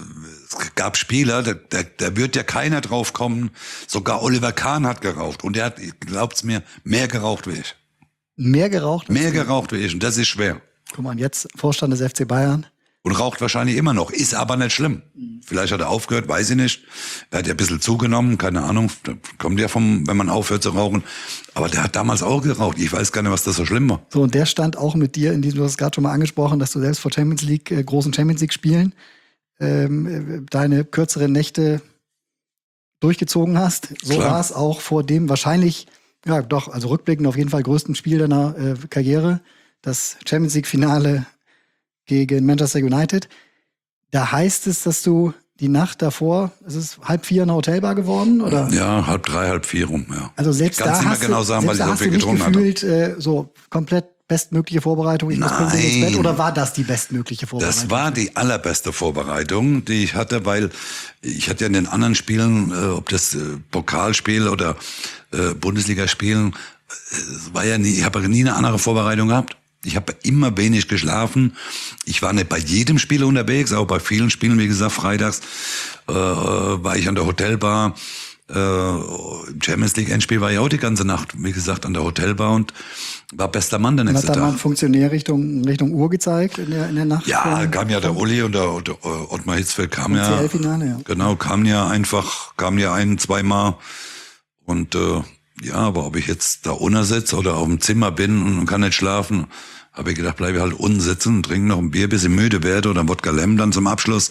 es gab Spieler, da, da, da wird ja keiner drauf kommen. Sogar Oliver Kahn hat geraucht. Und der hat, glaubt's mir, mehr geraucht wie ich. Mehr geraucht? Mehr geraucht wie ich. Und das ist schwer. Guck mal, jetzt Vorstand des F C Bayern. Und raucht wahrscheinlich immer noch. Ist aber nicht schlimm. Vielleicht hat er aufgehört, weiß ich nicht. Er hat ja ein bisschen zugenommen, keine Ahnung. Das kommt ja vom, wenn man aufhört zu rauchen. Aber der hat damals auch geraucht. Ich weiß gar nicht, was das so schlimm war. So, und der stand auch mit dir in diesem, du hast es gerade schon mal angesprochen, dass du selbst vor Champions League, äh, großen Champions League Spielen, ähm, deine kürzeren Nächte durchgezogen hast. So war es auch vor dem wahrscheinlich, ja doch, also rückblickend auf jeden Fall größten Spiel deiner äh, Karriere. Das Champions League Finale gegen Manchester United. Da heißt es, dass du die Nacht davor, es ist halb vier in der Hotelbar geworden, oder? Ja, halb drei, halb vier rum, ja. Also selbst Kannst da nicht hast mehr genau du, sagen, weil ich so viel getrunken hatte. Gefühlt, äh, so komplett bestmögliche Vorbereitung, ich muss pünktlich ins Bett, oder war das die bestmögliche Vorbereitung? Das war die allerbeste Vorbereitung, die ich hatte, weil ich hatte ja in den anderen Spielen, äh, ob das äh, Pokalspiel oder äh, Bundesligaspielen, äh, war ja nie, ich habe nie eine andere Vorbereitung gehabt. Ich habe immer wenig geschlafen. Ich war nicht bei jedem Spiel unterwegs, auch bei vielen Spielen, wie gesagt, freitags äh, war ich an der Hotelbar. Äh, Im Champions League Endspiel war ich auch die ganze Nacht, wie gesagt, an der Hotelbar und war bester Mann der nächste Tag. Hat da mal ein Funktionär Richtung, Richtung Uhr gezeigt in der, in der Nacht? Ja, kam ja der Uli und der, der Ottmar Hitzfeld kam ja. C L-Finale, ja. Genau, kam ja einfach, kam ja ein, zweimal und äh, ja, aber ob ich jetzt da unten sitze oder auf dem Zimmer bin und kann nicht schlafen, habe ich gedacht, bleibe ich halt unten sitzen und trinke noch ein Bier, bis ich müde werde oder ein Wodka Lem dann zum Abschluss.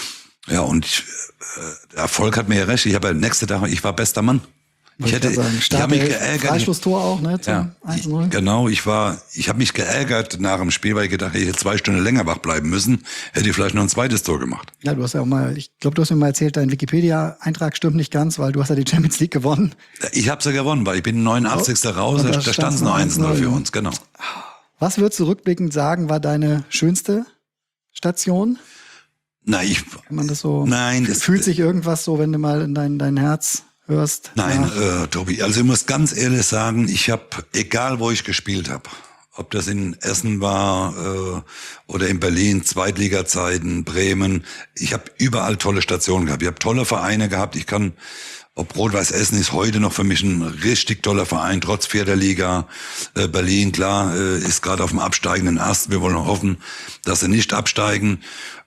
Ja, und ich, äh, der Erfolg hat mir ja recht. Ich habe ja nächste Tag, ich war bester Mann. Ich hätte, ich habe mich geärgert. Freistoßtor auch, ne? Zum ja, eins null. Genau, ich war, ich habe mich geärgert nach dem Spiel, weil ich gedacht, ich hätte zwei Stunden länger wach bleiben müssen, hätte ich vielleicht noch ein zweites Tor gemacht. Ja, du hast ja auch mal, ich glaube, du hast mir mal erzählt, dein Wikipedia-Eintrag stimmt nicht ganz, weil du hast ja die Champions League gewonnen. Ich habe sie gewonnen, weil ich bin neunundachtzigster raus, da, da stand es noch eins null für uns, genau. Was würdest du rückblickend sagen, war deine schönste Station? Na, ich. Kann man das so? Nein. Das, fühlt sich irgendwas so, wenn du mal in dein, dein Herz hörst? Nein, äh, Tobi, also ich muss ganz ehrlich sagen, ich habe, egal wo ich gespielt habe, ob das in Essen war äh, oder in Berlin, Zweitliga-Zeiten, Bremen, ich habe überall tolle Stationen gehabt. Ich habe tolle Vereine gehabt. Ich kann, ob Rot-Weiß Essen ist heute noch für mich ein richtig toller Verein, trotz vierter Liga. Äh, Berlin, klar, äh, ist gerade auf dem absteigenden Ast. Wir wollen hoffen, dass sie nicht absteigen.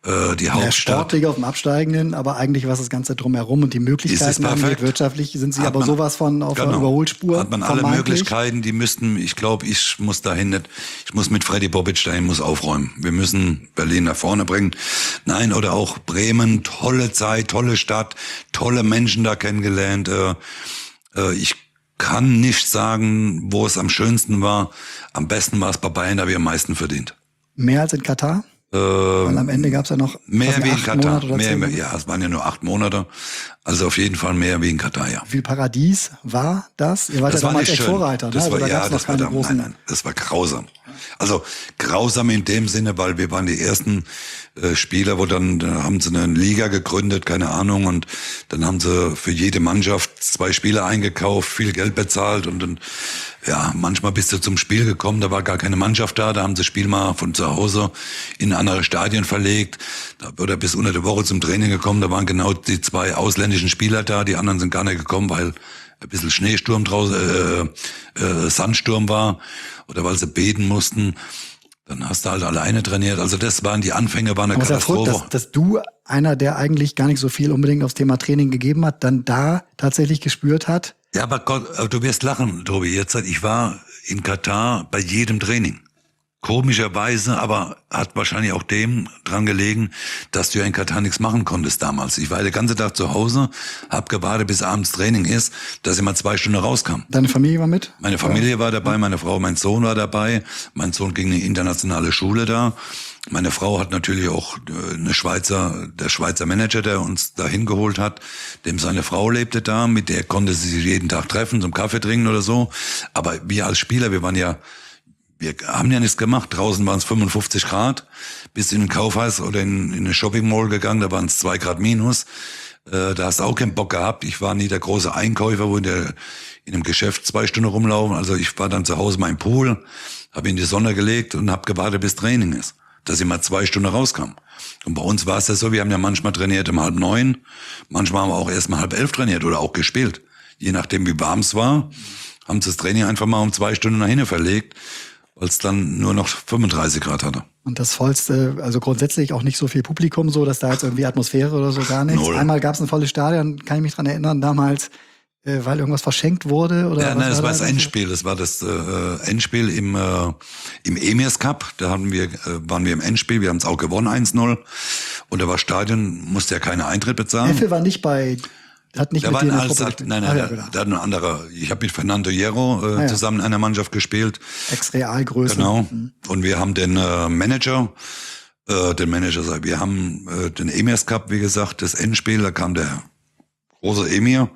äh, die Ja, Hauptstadt. Sportliga auf dem Absteigenden, aber eigentlich was das Ganze drumherum und die Möglichkeiten angeht, wirtschaftlich sind sie Hat aber man- sowas von auf der Genau. Überholspur. Hat man alle vermeintlich. Möglichkeiten, die müssten, ich glaube, ich muss dahin nicht, ich muss mit Freddy Bobic dahin, muss aufräumen. Wir müssen Berlin nach vorne bringen. Nein, oder auch Bremen, tolle Zeit, tolle Stadt, tolle Menschen da kennengelernt. Äh, äh, ich kann nicht sagen, wo es am schönsten war. Am besten war es bei Bayern, da habe ich am meisten verdient. Mehr als in Katar? Äh, Weil am Ende gab es ja noch Mehr was, wie in acht Katar. Monate oder Mehr, zehn mehr, Monate. ja, es waren ja nur acht Monate. Also auf jeden Fall mehr wie in Katar, ja. Wie viel Paradies war das? Ihr wart ja damals echt Vorreiter, ne? Das Also war, da ja, gab's noch das war, keine da, großen. nein, nein, das war grausam. Also grausam in dem Sinne, weil wir waren die ersten äh, Spieler, wo dann, da haben sie eine Liga gegründet, keine Ahnung, und dann haben sie für jede Mannschaft zwei Spieler eingekauft, viel Geld bezahlt und dann, ja, manchmal bist du zum Spiel gekommen, da war gar keine Mannschaft da, da haben sie das Spiel mal von zu Hause in andere Stadien verlegt, da wurde bis unter der Woche zum Training gekommen, da waren genau die zwei ausländischen Spieler da, die anderen sind gar nicht gekommen, weil ein bisschen Schneesturm draußen, äh, äh, Sandsturm war oder weil sie beten mussten. Dann hast du halt alleine trainiert. Also das waren die Anfänge, war eine Aber es ist ja verrückt, Katastrophe. dass, dass du, einer, der eigentlich gar nicht so viel unbedingt aufs Thema Training gegeben hat, dann da tatsächlich gespürt hat. Ja, aber Gott, aber du wirst lachen, Tobi. Jetzt, ich war in Katar bei jedem Training. Komischerweise, aber hat wahrscheinlich auch dem dran gelegen, dass du ja in Katar nichts machen konntest damals. Ich war den ganzen Tag zu Hause, hab gewartet, bis abends Training ist, dass ich mal zwei Stunden rauskam. Deine Familie war mit? Meine Familie war dabei, meine Frau, mein Sohn war dabei. Mein Sohn ging in eine internationale Schule da. Meine Frau hat natürlich auch äh, eine Schweizer, der Schweizer Manager, der uns dahin geholt hat, dem seine Frau lebte da, mit der konnte sie sich jeden Tag treffen, zum Kaffee trinken oder so. Aber wir als Spieler, wir waren ja, wir haben ja nichts gemacht. Draußen waren es fünfundfünfzig Grad. Bist in ein Kaufhaus oder in, in eine Shopping Mall gegangen, da waren es zwei Grad minus. Äh, da hast du auch keinen Bock gehabt. Ich war nie der große Einkäufer, wo in, der, in einem Geschäft zwei Stunden rumlaufen. Also ich war dann zu Hause mal im Pool, habe in die Sonne gelegt und habe gewartet, bis Training ist, dass ich mal zwei Stunden rauskam. Und bei uns war es ja so, wir haben ja manchmal trainiert um halb neun, manchmal haben wir auch erst mal halb elf trainiert oder auch gespielt. Je nachdem, wie warm es war, haben sie das Training einfach mal um zwei Stunden nach hinten verlegt, weil es dann nur noch fünfunddreißig Grad hatte. Und das vollste, also grundsätzlich auch nicht so viel Publikum, so dass da jetzt irgendwie Atmosphäre oder so gar nichts. Null. Einmal gab es ein volles Stadion, kann ich mich dran erinnern, damals, äh, weil irgendwas verschenkt wurde oder Ja, was nein, das war da? das Endspiel. Das war das äh, Endspiel im äh, im Emirs Cup. Da haben wir äh, waren wir im Endspiel. Wir haben es auch gewonnen eins null. Und da war Stadion, musste ja keine Eintritt bezahlen. Effe war nicht bei, hat nicht Da mit war dir ein in der als, Truppe hat, gespielt. nein, Ah, nein, ja, da, genau. da hat ein anderer. Ich habe mit Fernando Hierro äh, Ah, ja. zusammen in einer Mannschaft gespielt. Ex-Realgröße. Genau. Und wir haben den äh, Manager, äh, den Manager, sag ich, wir haben äh, den Emirs Cup, wie gesagt, das Endspiel. Da kam der große Emir.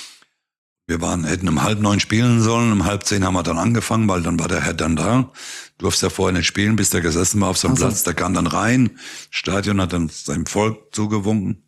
Wir waren, hätten um halb neun spielen sollen, um halb zehn haben wir dann angefangen, weil dann war der Herr dann da. Durfst ja vorher nicht spielen, bis der gesessen war auf seinem Ach so. Platz. Der kam dann rein. Stadion hat dann seinem Volk zugewunken.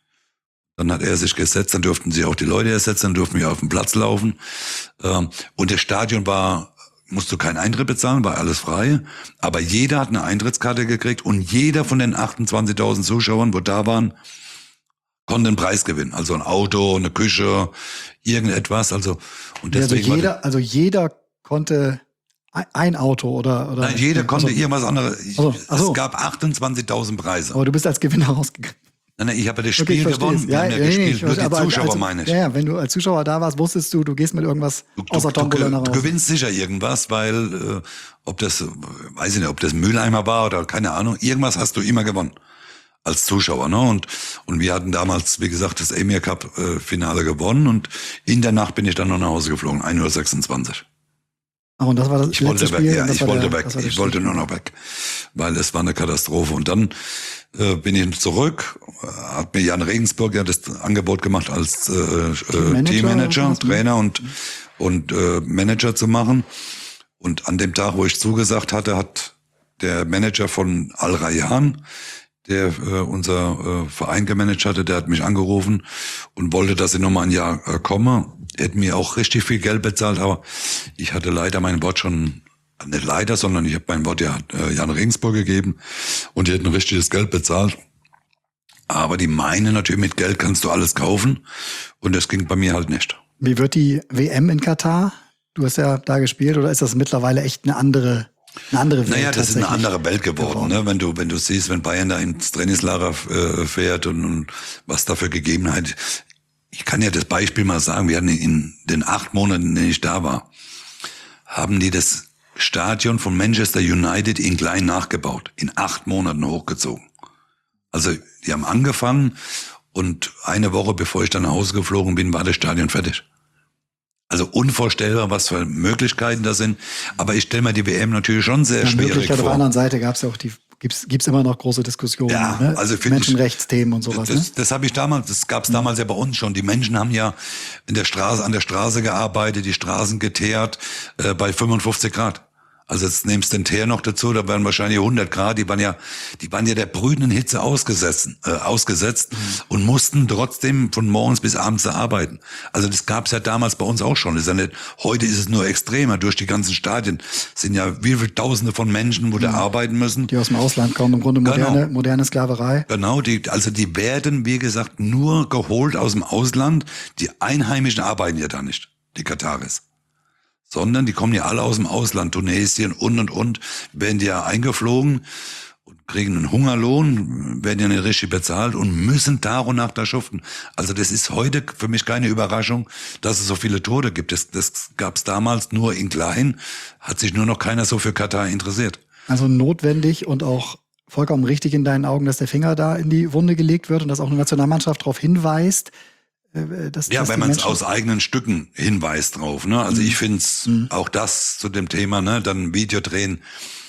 Dann hat er sich gesetzt, dann durften sie auch die Leute ersetzen, dann durften wir auf den Platz laufen. Ähm, Und das Stadion war, musst du keinen Eintritt bezahlen, war alles frei. Aber jeder hat eine Eintrittskarte gekriegt und jeder von den achtundzwanzigtausend Zuschauern, wo da waren, konnte einen Preis gewinnen. Also ein Auto, eine Küche, irgendetwas. Also, und Also deswegen war jeder, also jeder konnte ein- ein Auto oder, oder. Nein, jeder konnte also, irgendwas anderes. Ich- so, ach so. Es gab achtundzwanzigtausend Preise. Aber du bist als Gewinner rausgegangen. Nein, nein, ich habe ja das Okay, ich Spiel verstehe gewonnen. es. Wir haben ja gespielt, ich nur verstehe, die aber als- Zuschauer als, meine ich. Ja, ja, wenn du als Zuschauer da warst, wusstest du, du gehst mit irgendwas Du, außer du, Tombola du, nach du Hause. gewinnst sicher irgendwas, weil äh, ob das, äh, weiß ich nicht, ob das ein Mülleimer war oder keine Ahnung, irgendwas hast du immer gewonnen als Zuschauer, ne? Und und wir hatten damals, wie gesagt, das Emir Cup äh, Finale gewonnen und in der Nacht bin ich dann noch nach Hause geflogen, ein Uhr sechsundzwanzig. Ach, und das war das Ich letzte wollte weg, Spiel. ja, und das ich war wollte der, weg. das war der Ich wollte nur noch weg, weil es war eine Katastrophe. Und dann äh, bin ich zurück, äh, hat mir Jan Regensburg ja das Angebot gemacht, als äh, äh, Teammanager Teammanager, oder was? Trainer und und äh, Manager zu machen. Und an dem Tag, wo ich zugesagt hatte, hat der Manager von Al Rayyan, der äh, unser äh, Verein gemanagt hatte, der hat mich angerufen und wollte, dass ich nochmal ein Jahr äh, komme. Er hat mir auch richtig viel Geld bezahlt, aber ich hatte leider mein Wort schon, nicht leider, sondern ich habe mein Wort ja äh, Jan Regensburg gegeben und die hätten richtiges Geld bezahlt. Aber die meinen natürlich, mit Geld kannst du alles kaufen und das ging bei mir halt nicht. Wie wird die W M in Katar? Du hast ja da gespielt, oder ist das mittlerweile echt eine andere eine andere Welt. Naja, das ist eine andere Welt geworden, geworden. Ne? Wenn du, wenn du siehst, wenn Bayern da ins Trainingslager äh, fährt und, und was da für Gegebenheit. Ich kann ja das Beispiel mal sagen, wir hatten in den acht Monaten, in denen ich da war, haben die das Stadion von Manchester United in klein nachgebaut, in acht Monaten hochgezogen. Also die haben angefangen und eine Woche bevor ich dann nach Hause geflogen bin, war das Stadion fertig. Also unvorstellbar, was für Möglichkeiten da sind. Aber ich stelle mir die W M natürlich schon sehr ja, schwierig Möglichkeit vor. Auf der anderen Seite gab es ja auch die, gibt's, gibt's immer noch große Diskussionen, Ja, ne? also finde ich- Menschenrechtsthemen und sowas. Das, Ne? das habe ich damals, das gab es damals ja bei uns schon. Die Menschen haben ja in der Straße, an der Straße gearbeitet, die Straßen geteert äh, bei fünfundfünfzig Grad. Also jetzt nimmst du den Teer noch dazu, da waren wahrscheinlich hundert Grad. Die waren ja, die waren ja der brütenden Hitze ausgesetzt, äh, ausgesetzt mhm. und mussten trotzdem von morgens bis abends da arbeiten. Also das gab's ja damals bei uns auch schon. Das ist ja nicht, heute ist es nur extremer. Durch die ganzen Stadien sind ja wie viele Tausende von Menschen, wo da arbeiten müssen. Die aus dem Ausland kommen, im Grunde moderne, Genau. moderne Sklaverei. Genau, die, also die werden, wie gesagt, nur geholt aus dem Ausland. Die Einheimischen arbeiten ja da nicht, die Kataris. Sondern die kommen ja alle aus dem Ausland, Tunesien und und und, werden die ja eingeflogen und kriegen einen Hungerlohn, werden ja nicht richtig bezahlt und müssen da und nach da schuften. Also das ist heute für mich keine Überraschung, dass es so viele Tote gibt. Das, das gab es damals nur in klein, hat sich nur noch keiner so für Katar interessiert. Also notwendig und auch vollkommen richtig in deinen Augen, dass der Finger da in die Wunde gelegt wird und dass auch eine Nationalmannschaft darauf hinweist, äh, dass Ja, dass wenn die man es Menschen- aus eigenen Stücken hinweist drauf. Ne? Also ich finde es, auch das zu dem Thema, ne, dann ein Video drehen,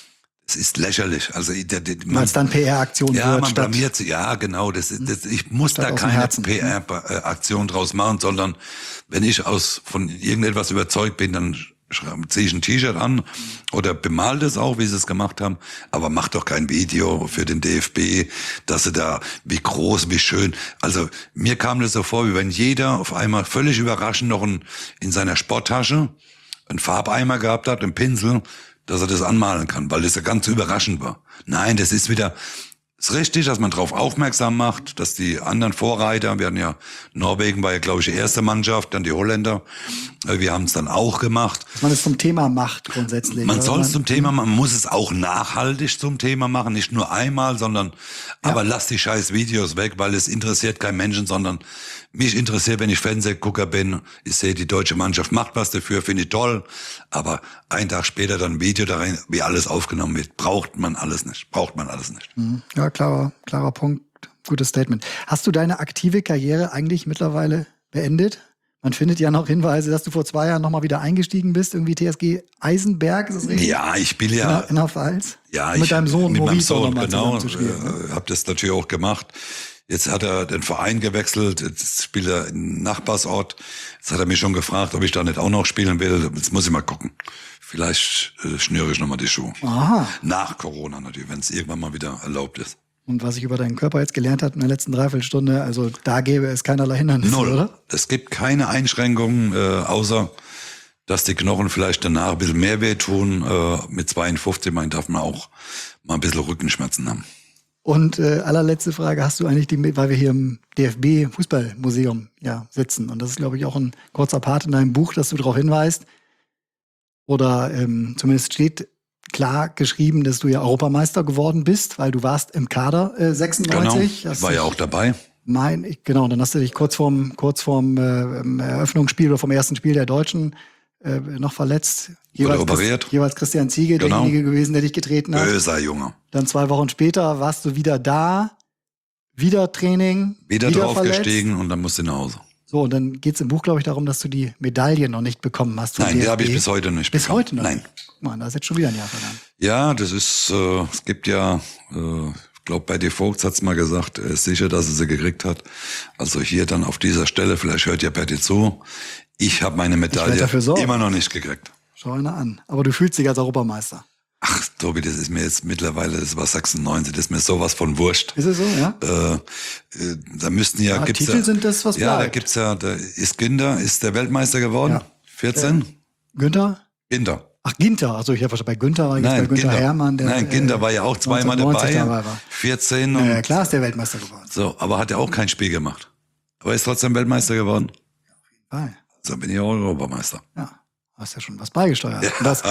es ist lächerlich. Also der, der, weil es dann P R-Aktion ja, wird. man statt- blamiert sich. Ja, genau. Das ist, das, ich muss Statt da aus dem keine Herzen. P R-Aktion draus machen, sondern wenn ich aus von irgendetwas überzeugt bin, dann ziehe ich ein T-Shirt an oder bemal das auch, wie sie es gemacht haben. Aber mach doch kein Video für den D F B, dass sie da, wie groß, wie schön. Also mir kam das so vor, wie wenn jeder auf einmal völlig überraschend noch ein, in seiner Sporttasche einen Farbeimer gehabt hat, einen Pinsel, dass er das anmalen kann, weil das ja ganz überraschend war. Nein, das ist wieder, ist richtig, dass man darauf aufmerksam macht, dass die anderen Vorreiter, wir hatten ja, Norwegen war ja, glaube ich, die erste Mannschaft, dann die Holländer, äh, wir haben es dann auch gemacht. dass man es zum Thema macht grundsätzlich. Man oder? soll es Man- zum Thema machen, man muss es auch nachhaltig zum Thema machen, nicht nur einmal, sondern, aber lass die scheiß Videos weg, weil es interessiert keinen Menschen, sondern mich interessiert, wenn ich Fernsehgucker bin, ich sehe, die deutsche Mannschaft macht was dafür, finde ich toll, aber einen Tag später dann ein Video da rein, wie alles aufgenommen wird, braucht man alles nicht, braucht man alles nicht. Ja, klarer, klarer Punkt. Gutes Statement. Hast du deine aktive Karriere eigentlich mittlerweile beendet? Man findet ja noch Hinweise, dass du vor zwei Jahren nochmal wieder eingestiegen bist, irgendwie T S G Eisenberg, ist das richtig? Ja, ich bin In ja, der- in der Pfalz? ja, Mit ich, deinem Sohn mit meinem Maurice auch Sohn, nochmal genau, zusammen zu spielen, ne? äh, habe das natürlich auch gemacht. Jetzt hat er den Verein gewechselt, jetzt spielt er im Nachbarsort. Jetzt hat er mich schon gefragt, ob ich da nicht auch noch spielen will. Jetzt muss ich mal gucken. Vielleicht äh, schnüre ich nochmal die Schuhe. Aha. Nach Corona natürlich, wenn es irgendwann mal wieder erlaubt ist. Und was ich über deinen Körper jetzt gelernt habe in der letzten Dreiviertelstunde, also da gäbe es keinerlei Hindernisse, Null. oder? Es gibt keine Einschränkungen, äh, außer dass die Knochen vielleicht danach ein bisschen mehr wehtun. Äh, mit zweiundfünfzig, man darf man auch mal ein bisschen Rückenschmerzen haben. Und äh, allerletzte Frage, hast du eigentlich die, weil wir hier im D F B-Fußballmuseum ja sitzen, und das ist, glaube ich, auch ein kurzer Part in deinem Buch, dass du darauf hinweist, oder ähm, zumindest steht klar geschrieben, dass du ja Europameister geworden bist, weil du warst im Kader äh, sechsundneunzig. Genau, Hast ich war ja dich- auch dabei. Mein, ich, genau, dann hast du dich kurz vorm, kurz vorm äh, Eröffnungsspiel oder vom ersten Spiel der Deutschen äh, noch verletzt. Jeweils, operiert. Christ, jeweils Christian Ziege, Genau. derjenige gewesen, der dich getreten hat. Böser Junge. Dann zwei Wochen später warst du wieder da, wieder Training, Wieder, wieder draufgestiegen und dann musste ich nach Hause. So, und dann geht's im Buch, glaube ich, darum, dass du die Medaille noch nicht bekommen hast. vom Nein, die D F B. habe ich bis heute nicht Bis bekommen. heute noch Nein. nicht. Guck mal, da ist jetzt schon wieder ein Jahr vergangen. Ja, das ist, äh, es gibt ja, äh, ich glaube, bei die Vogts hat's mal gesagt, er ist sicher, dass er sie gekriegt hat. Also hier dann auf dieser Stelle, vielleicht hört ja Berti zu, ich habe meine werd Medaille dafür sorgen. immer noch nicht gekriegt. Schau einer an. Aber du fühlst dich als Europameister. Ach, Tobi, das ist mir jetzt mittlerweile, das war sechsundneunzig, das ist mir sowas von wurscht. Ist es so, ja? Äh, äh, da müssten ja, Ja, gibt's Titel ja, sind das, was Ja, da bleibt. gibt's ja, da ist Ginder, ist der Weltmeister geworden, Ja. vierzehn? Günther? Ginder. Ach, Ginter. Also ich habe bei Günther war ich jetzt bei Nein, Günther Ginder. Hermann. Der, Nein, Ginder äh, war ja auch zweimal neunzehnhundertneunzig dabei, dabei war. vierzehn und Ja, ja, klar ist der Weltmeister geworden. so, aber hat er auch kein Spiel gemacht. Aber ist trotzdem Weltmeister geworden. Ah, So bin ich auch Europameister. ja, hast ja schon was beigesteuert. Ja. Und das, Ah.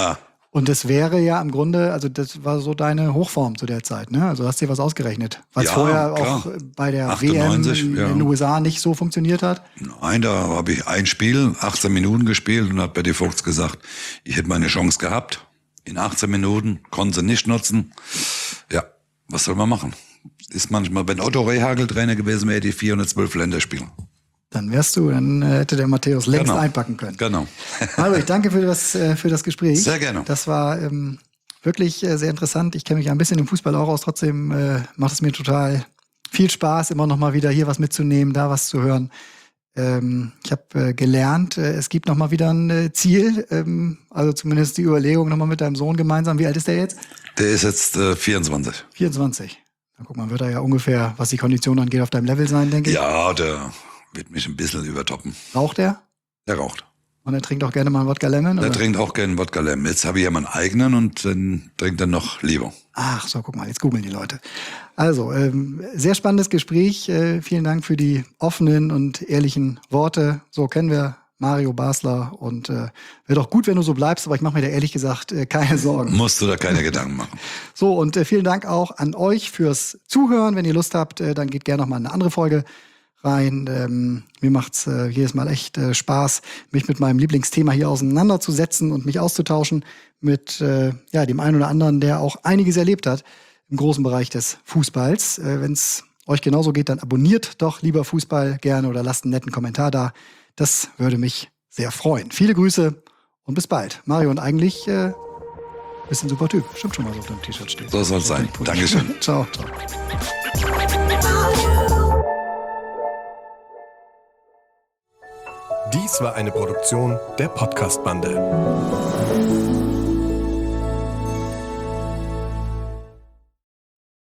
Und das wäre ja im Grunde, also das war so deine Hochform zu der Zeit, ne? Also hast dir was ausgerechnet. Weil es Ja, vorher klar. auch bei der achtundneunzig, W M in, ja. in den U S A nicht so funktioniert hat. Nein, da habe ich ein Spiel, achtzehn Minuten gespielt und hat Betty Vogts gesagt, ich hätte meine Chance gehabt. In achtzehn Minuten, konnte sie nicht nutzen. Ja, was soll man machen? Ist manchmal, wenn Otto Rehhagel Trainer gewesen wäre, die vierhundertzwölf Länderspiele. Dann wärst du, dann äh, hätte der Matthäus längst Genau. einpacken können. Genau. Mario, ich danke für das, äh, für das Gespräch. Sehr gerne. Das war ähm, wirklich äh, sehr interessant. Ich kenne mich ja ein bisschen im Fußball auch aus. Trotzdem äh, macht es mir total viel Spaß, immer noch mal wieder hier was mitzunehmen, da was zu hören. Ähm, ich habe äh, gelernt, äh, es gibt noch mal wieder ein äh, Ziel. Ähm, also zumindest die Überlegung noch mal mit deinem Sohn gemeinsam. Wie alt ist der jetzt? Der ist jetzt äh, vierundzwanzig. vierundzwanzig. Na, guck mal, wird er ja ungefähr, was die Kondition angeht, auf deinem Level sein, denke ich. Ja, der wird mich ein bisschen übertoppen. Raucht er? Der raucht. Und er trinkt auch gerne mal einen Wodka Lemon? Der oder? trinkt auch gerne Wodka Lemon. Jetzt habe ich ja meinen eigenen und dann trinkt er noch lieber. Ach so, guck mal, jetzt googeln die Leute. Also, ähm, sehr spannendes Gespräch. Äh, vielen Dank für die offenen und ehrlichen Worte. So kennen wir Mario Basler und äh, wäre doch gut, wenn du so bleibst, aber ich mache mir da ehrlich gesagt äh, keine Sorgen. Musst du da keine Gedanken machen. So, und äh, vielen Dank auch an euch fürs Zuhören. Wenn ihr Lust habt, äh, dann geht gerne noch mal in eine andere Folge rein. Ähm, mir macht's äh, jedes Mal echt äh, Spaß, mich mit meinem Lieblingsthema hier auseinanderzusetzen und mich auszutauschen mit äh, ja, dem einen oder anderen, der auch einiges erlebt hat im großen Bereich des Fußballs. Äh, Wenn es euch genauso geht, dann abonniert doch lieber Fußball gerne oder lasst einen netten Kommentar da. Das würde mich sehr freuen. Viele Grüße und bis bald. Mario, und eigentlich äh, bist ein super Typ. Stimmt schon, was auf deinem T-Shirt steht. So soll's sein. Dankeschön. Ciao, ciao. Dies war eine Produktion der Podcast-Bande.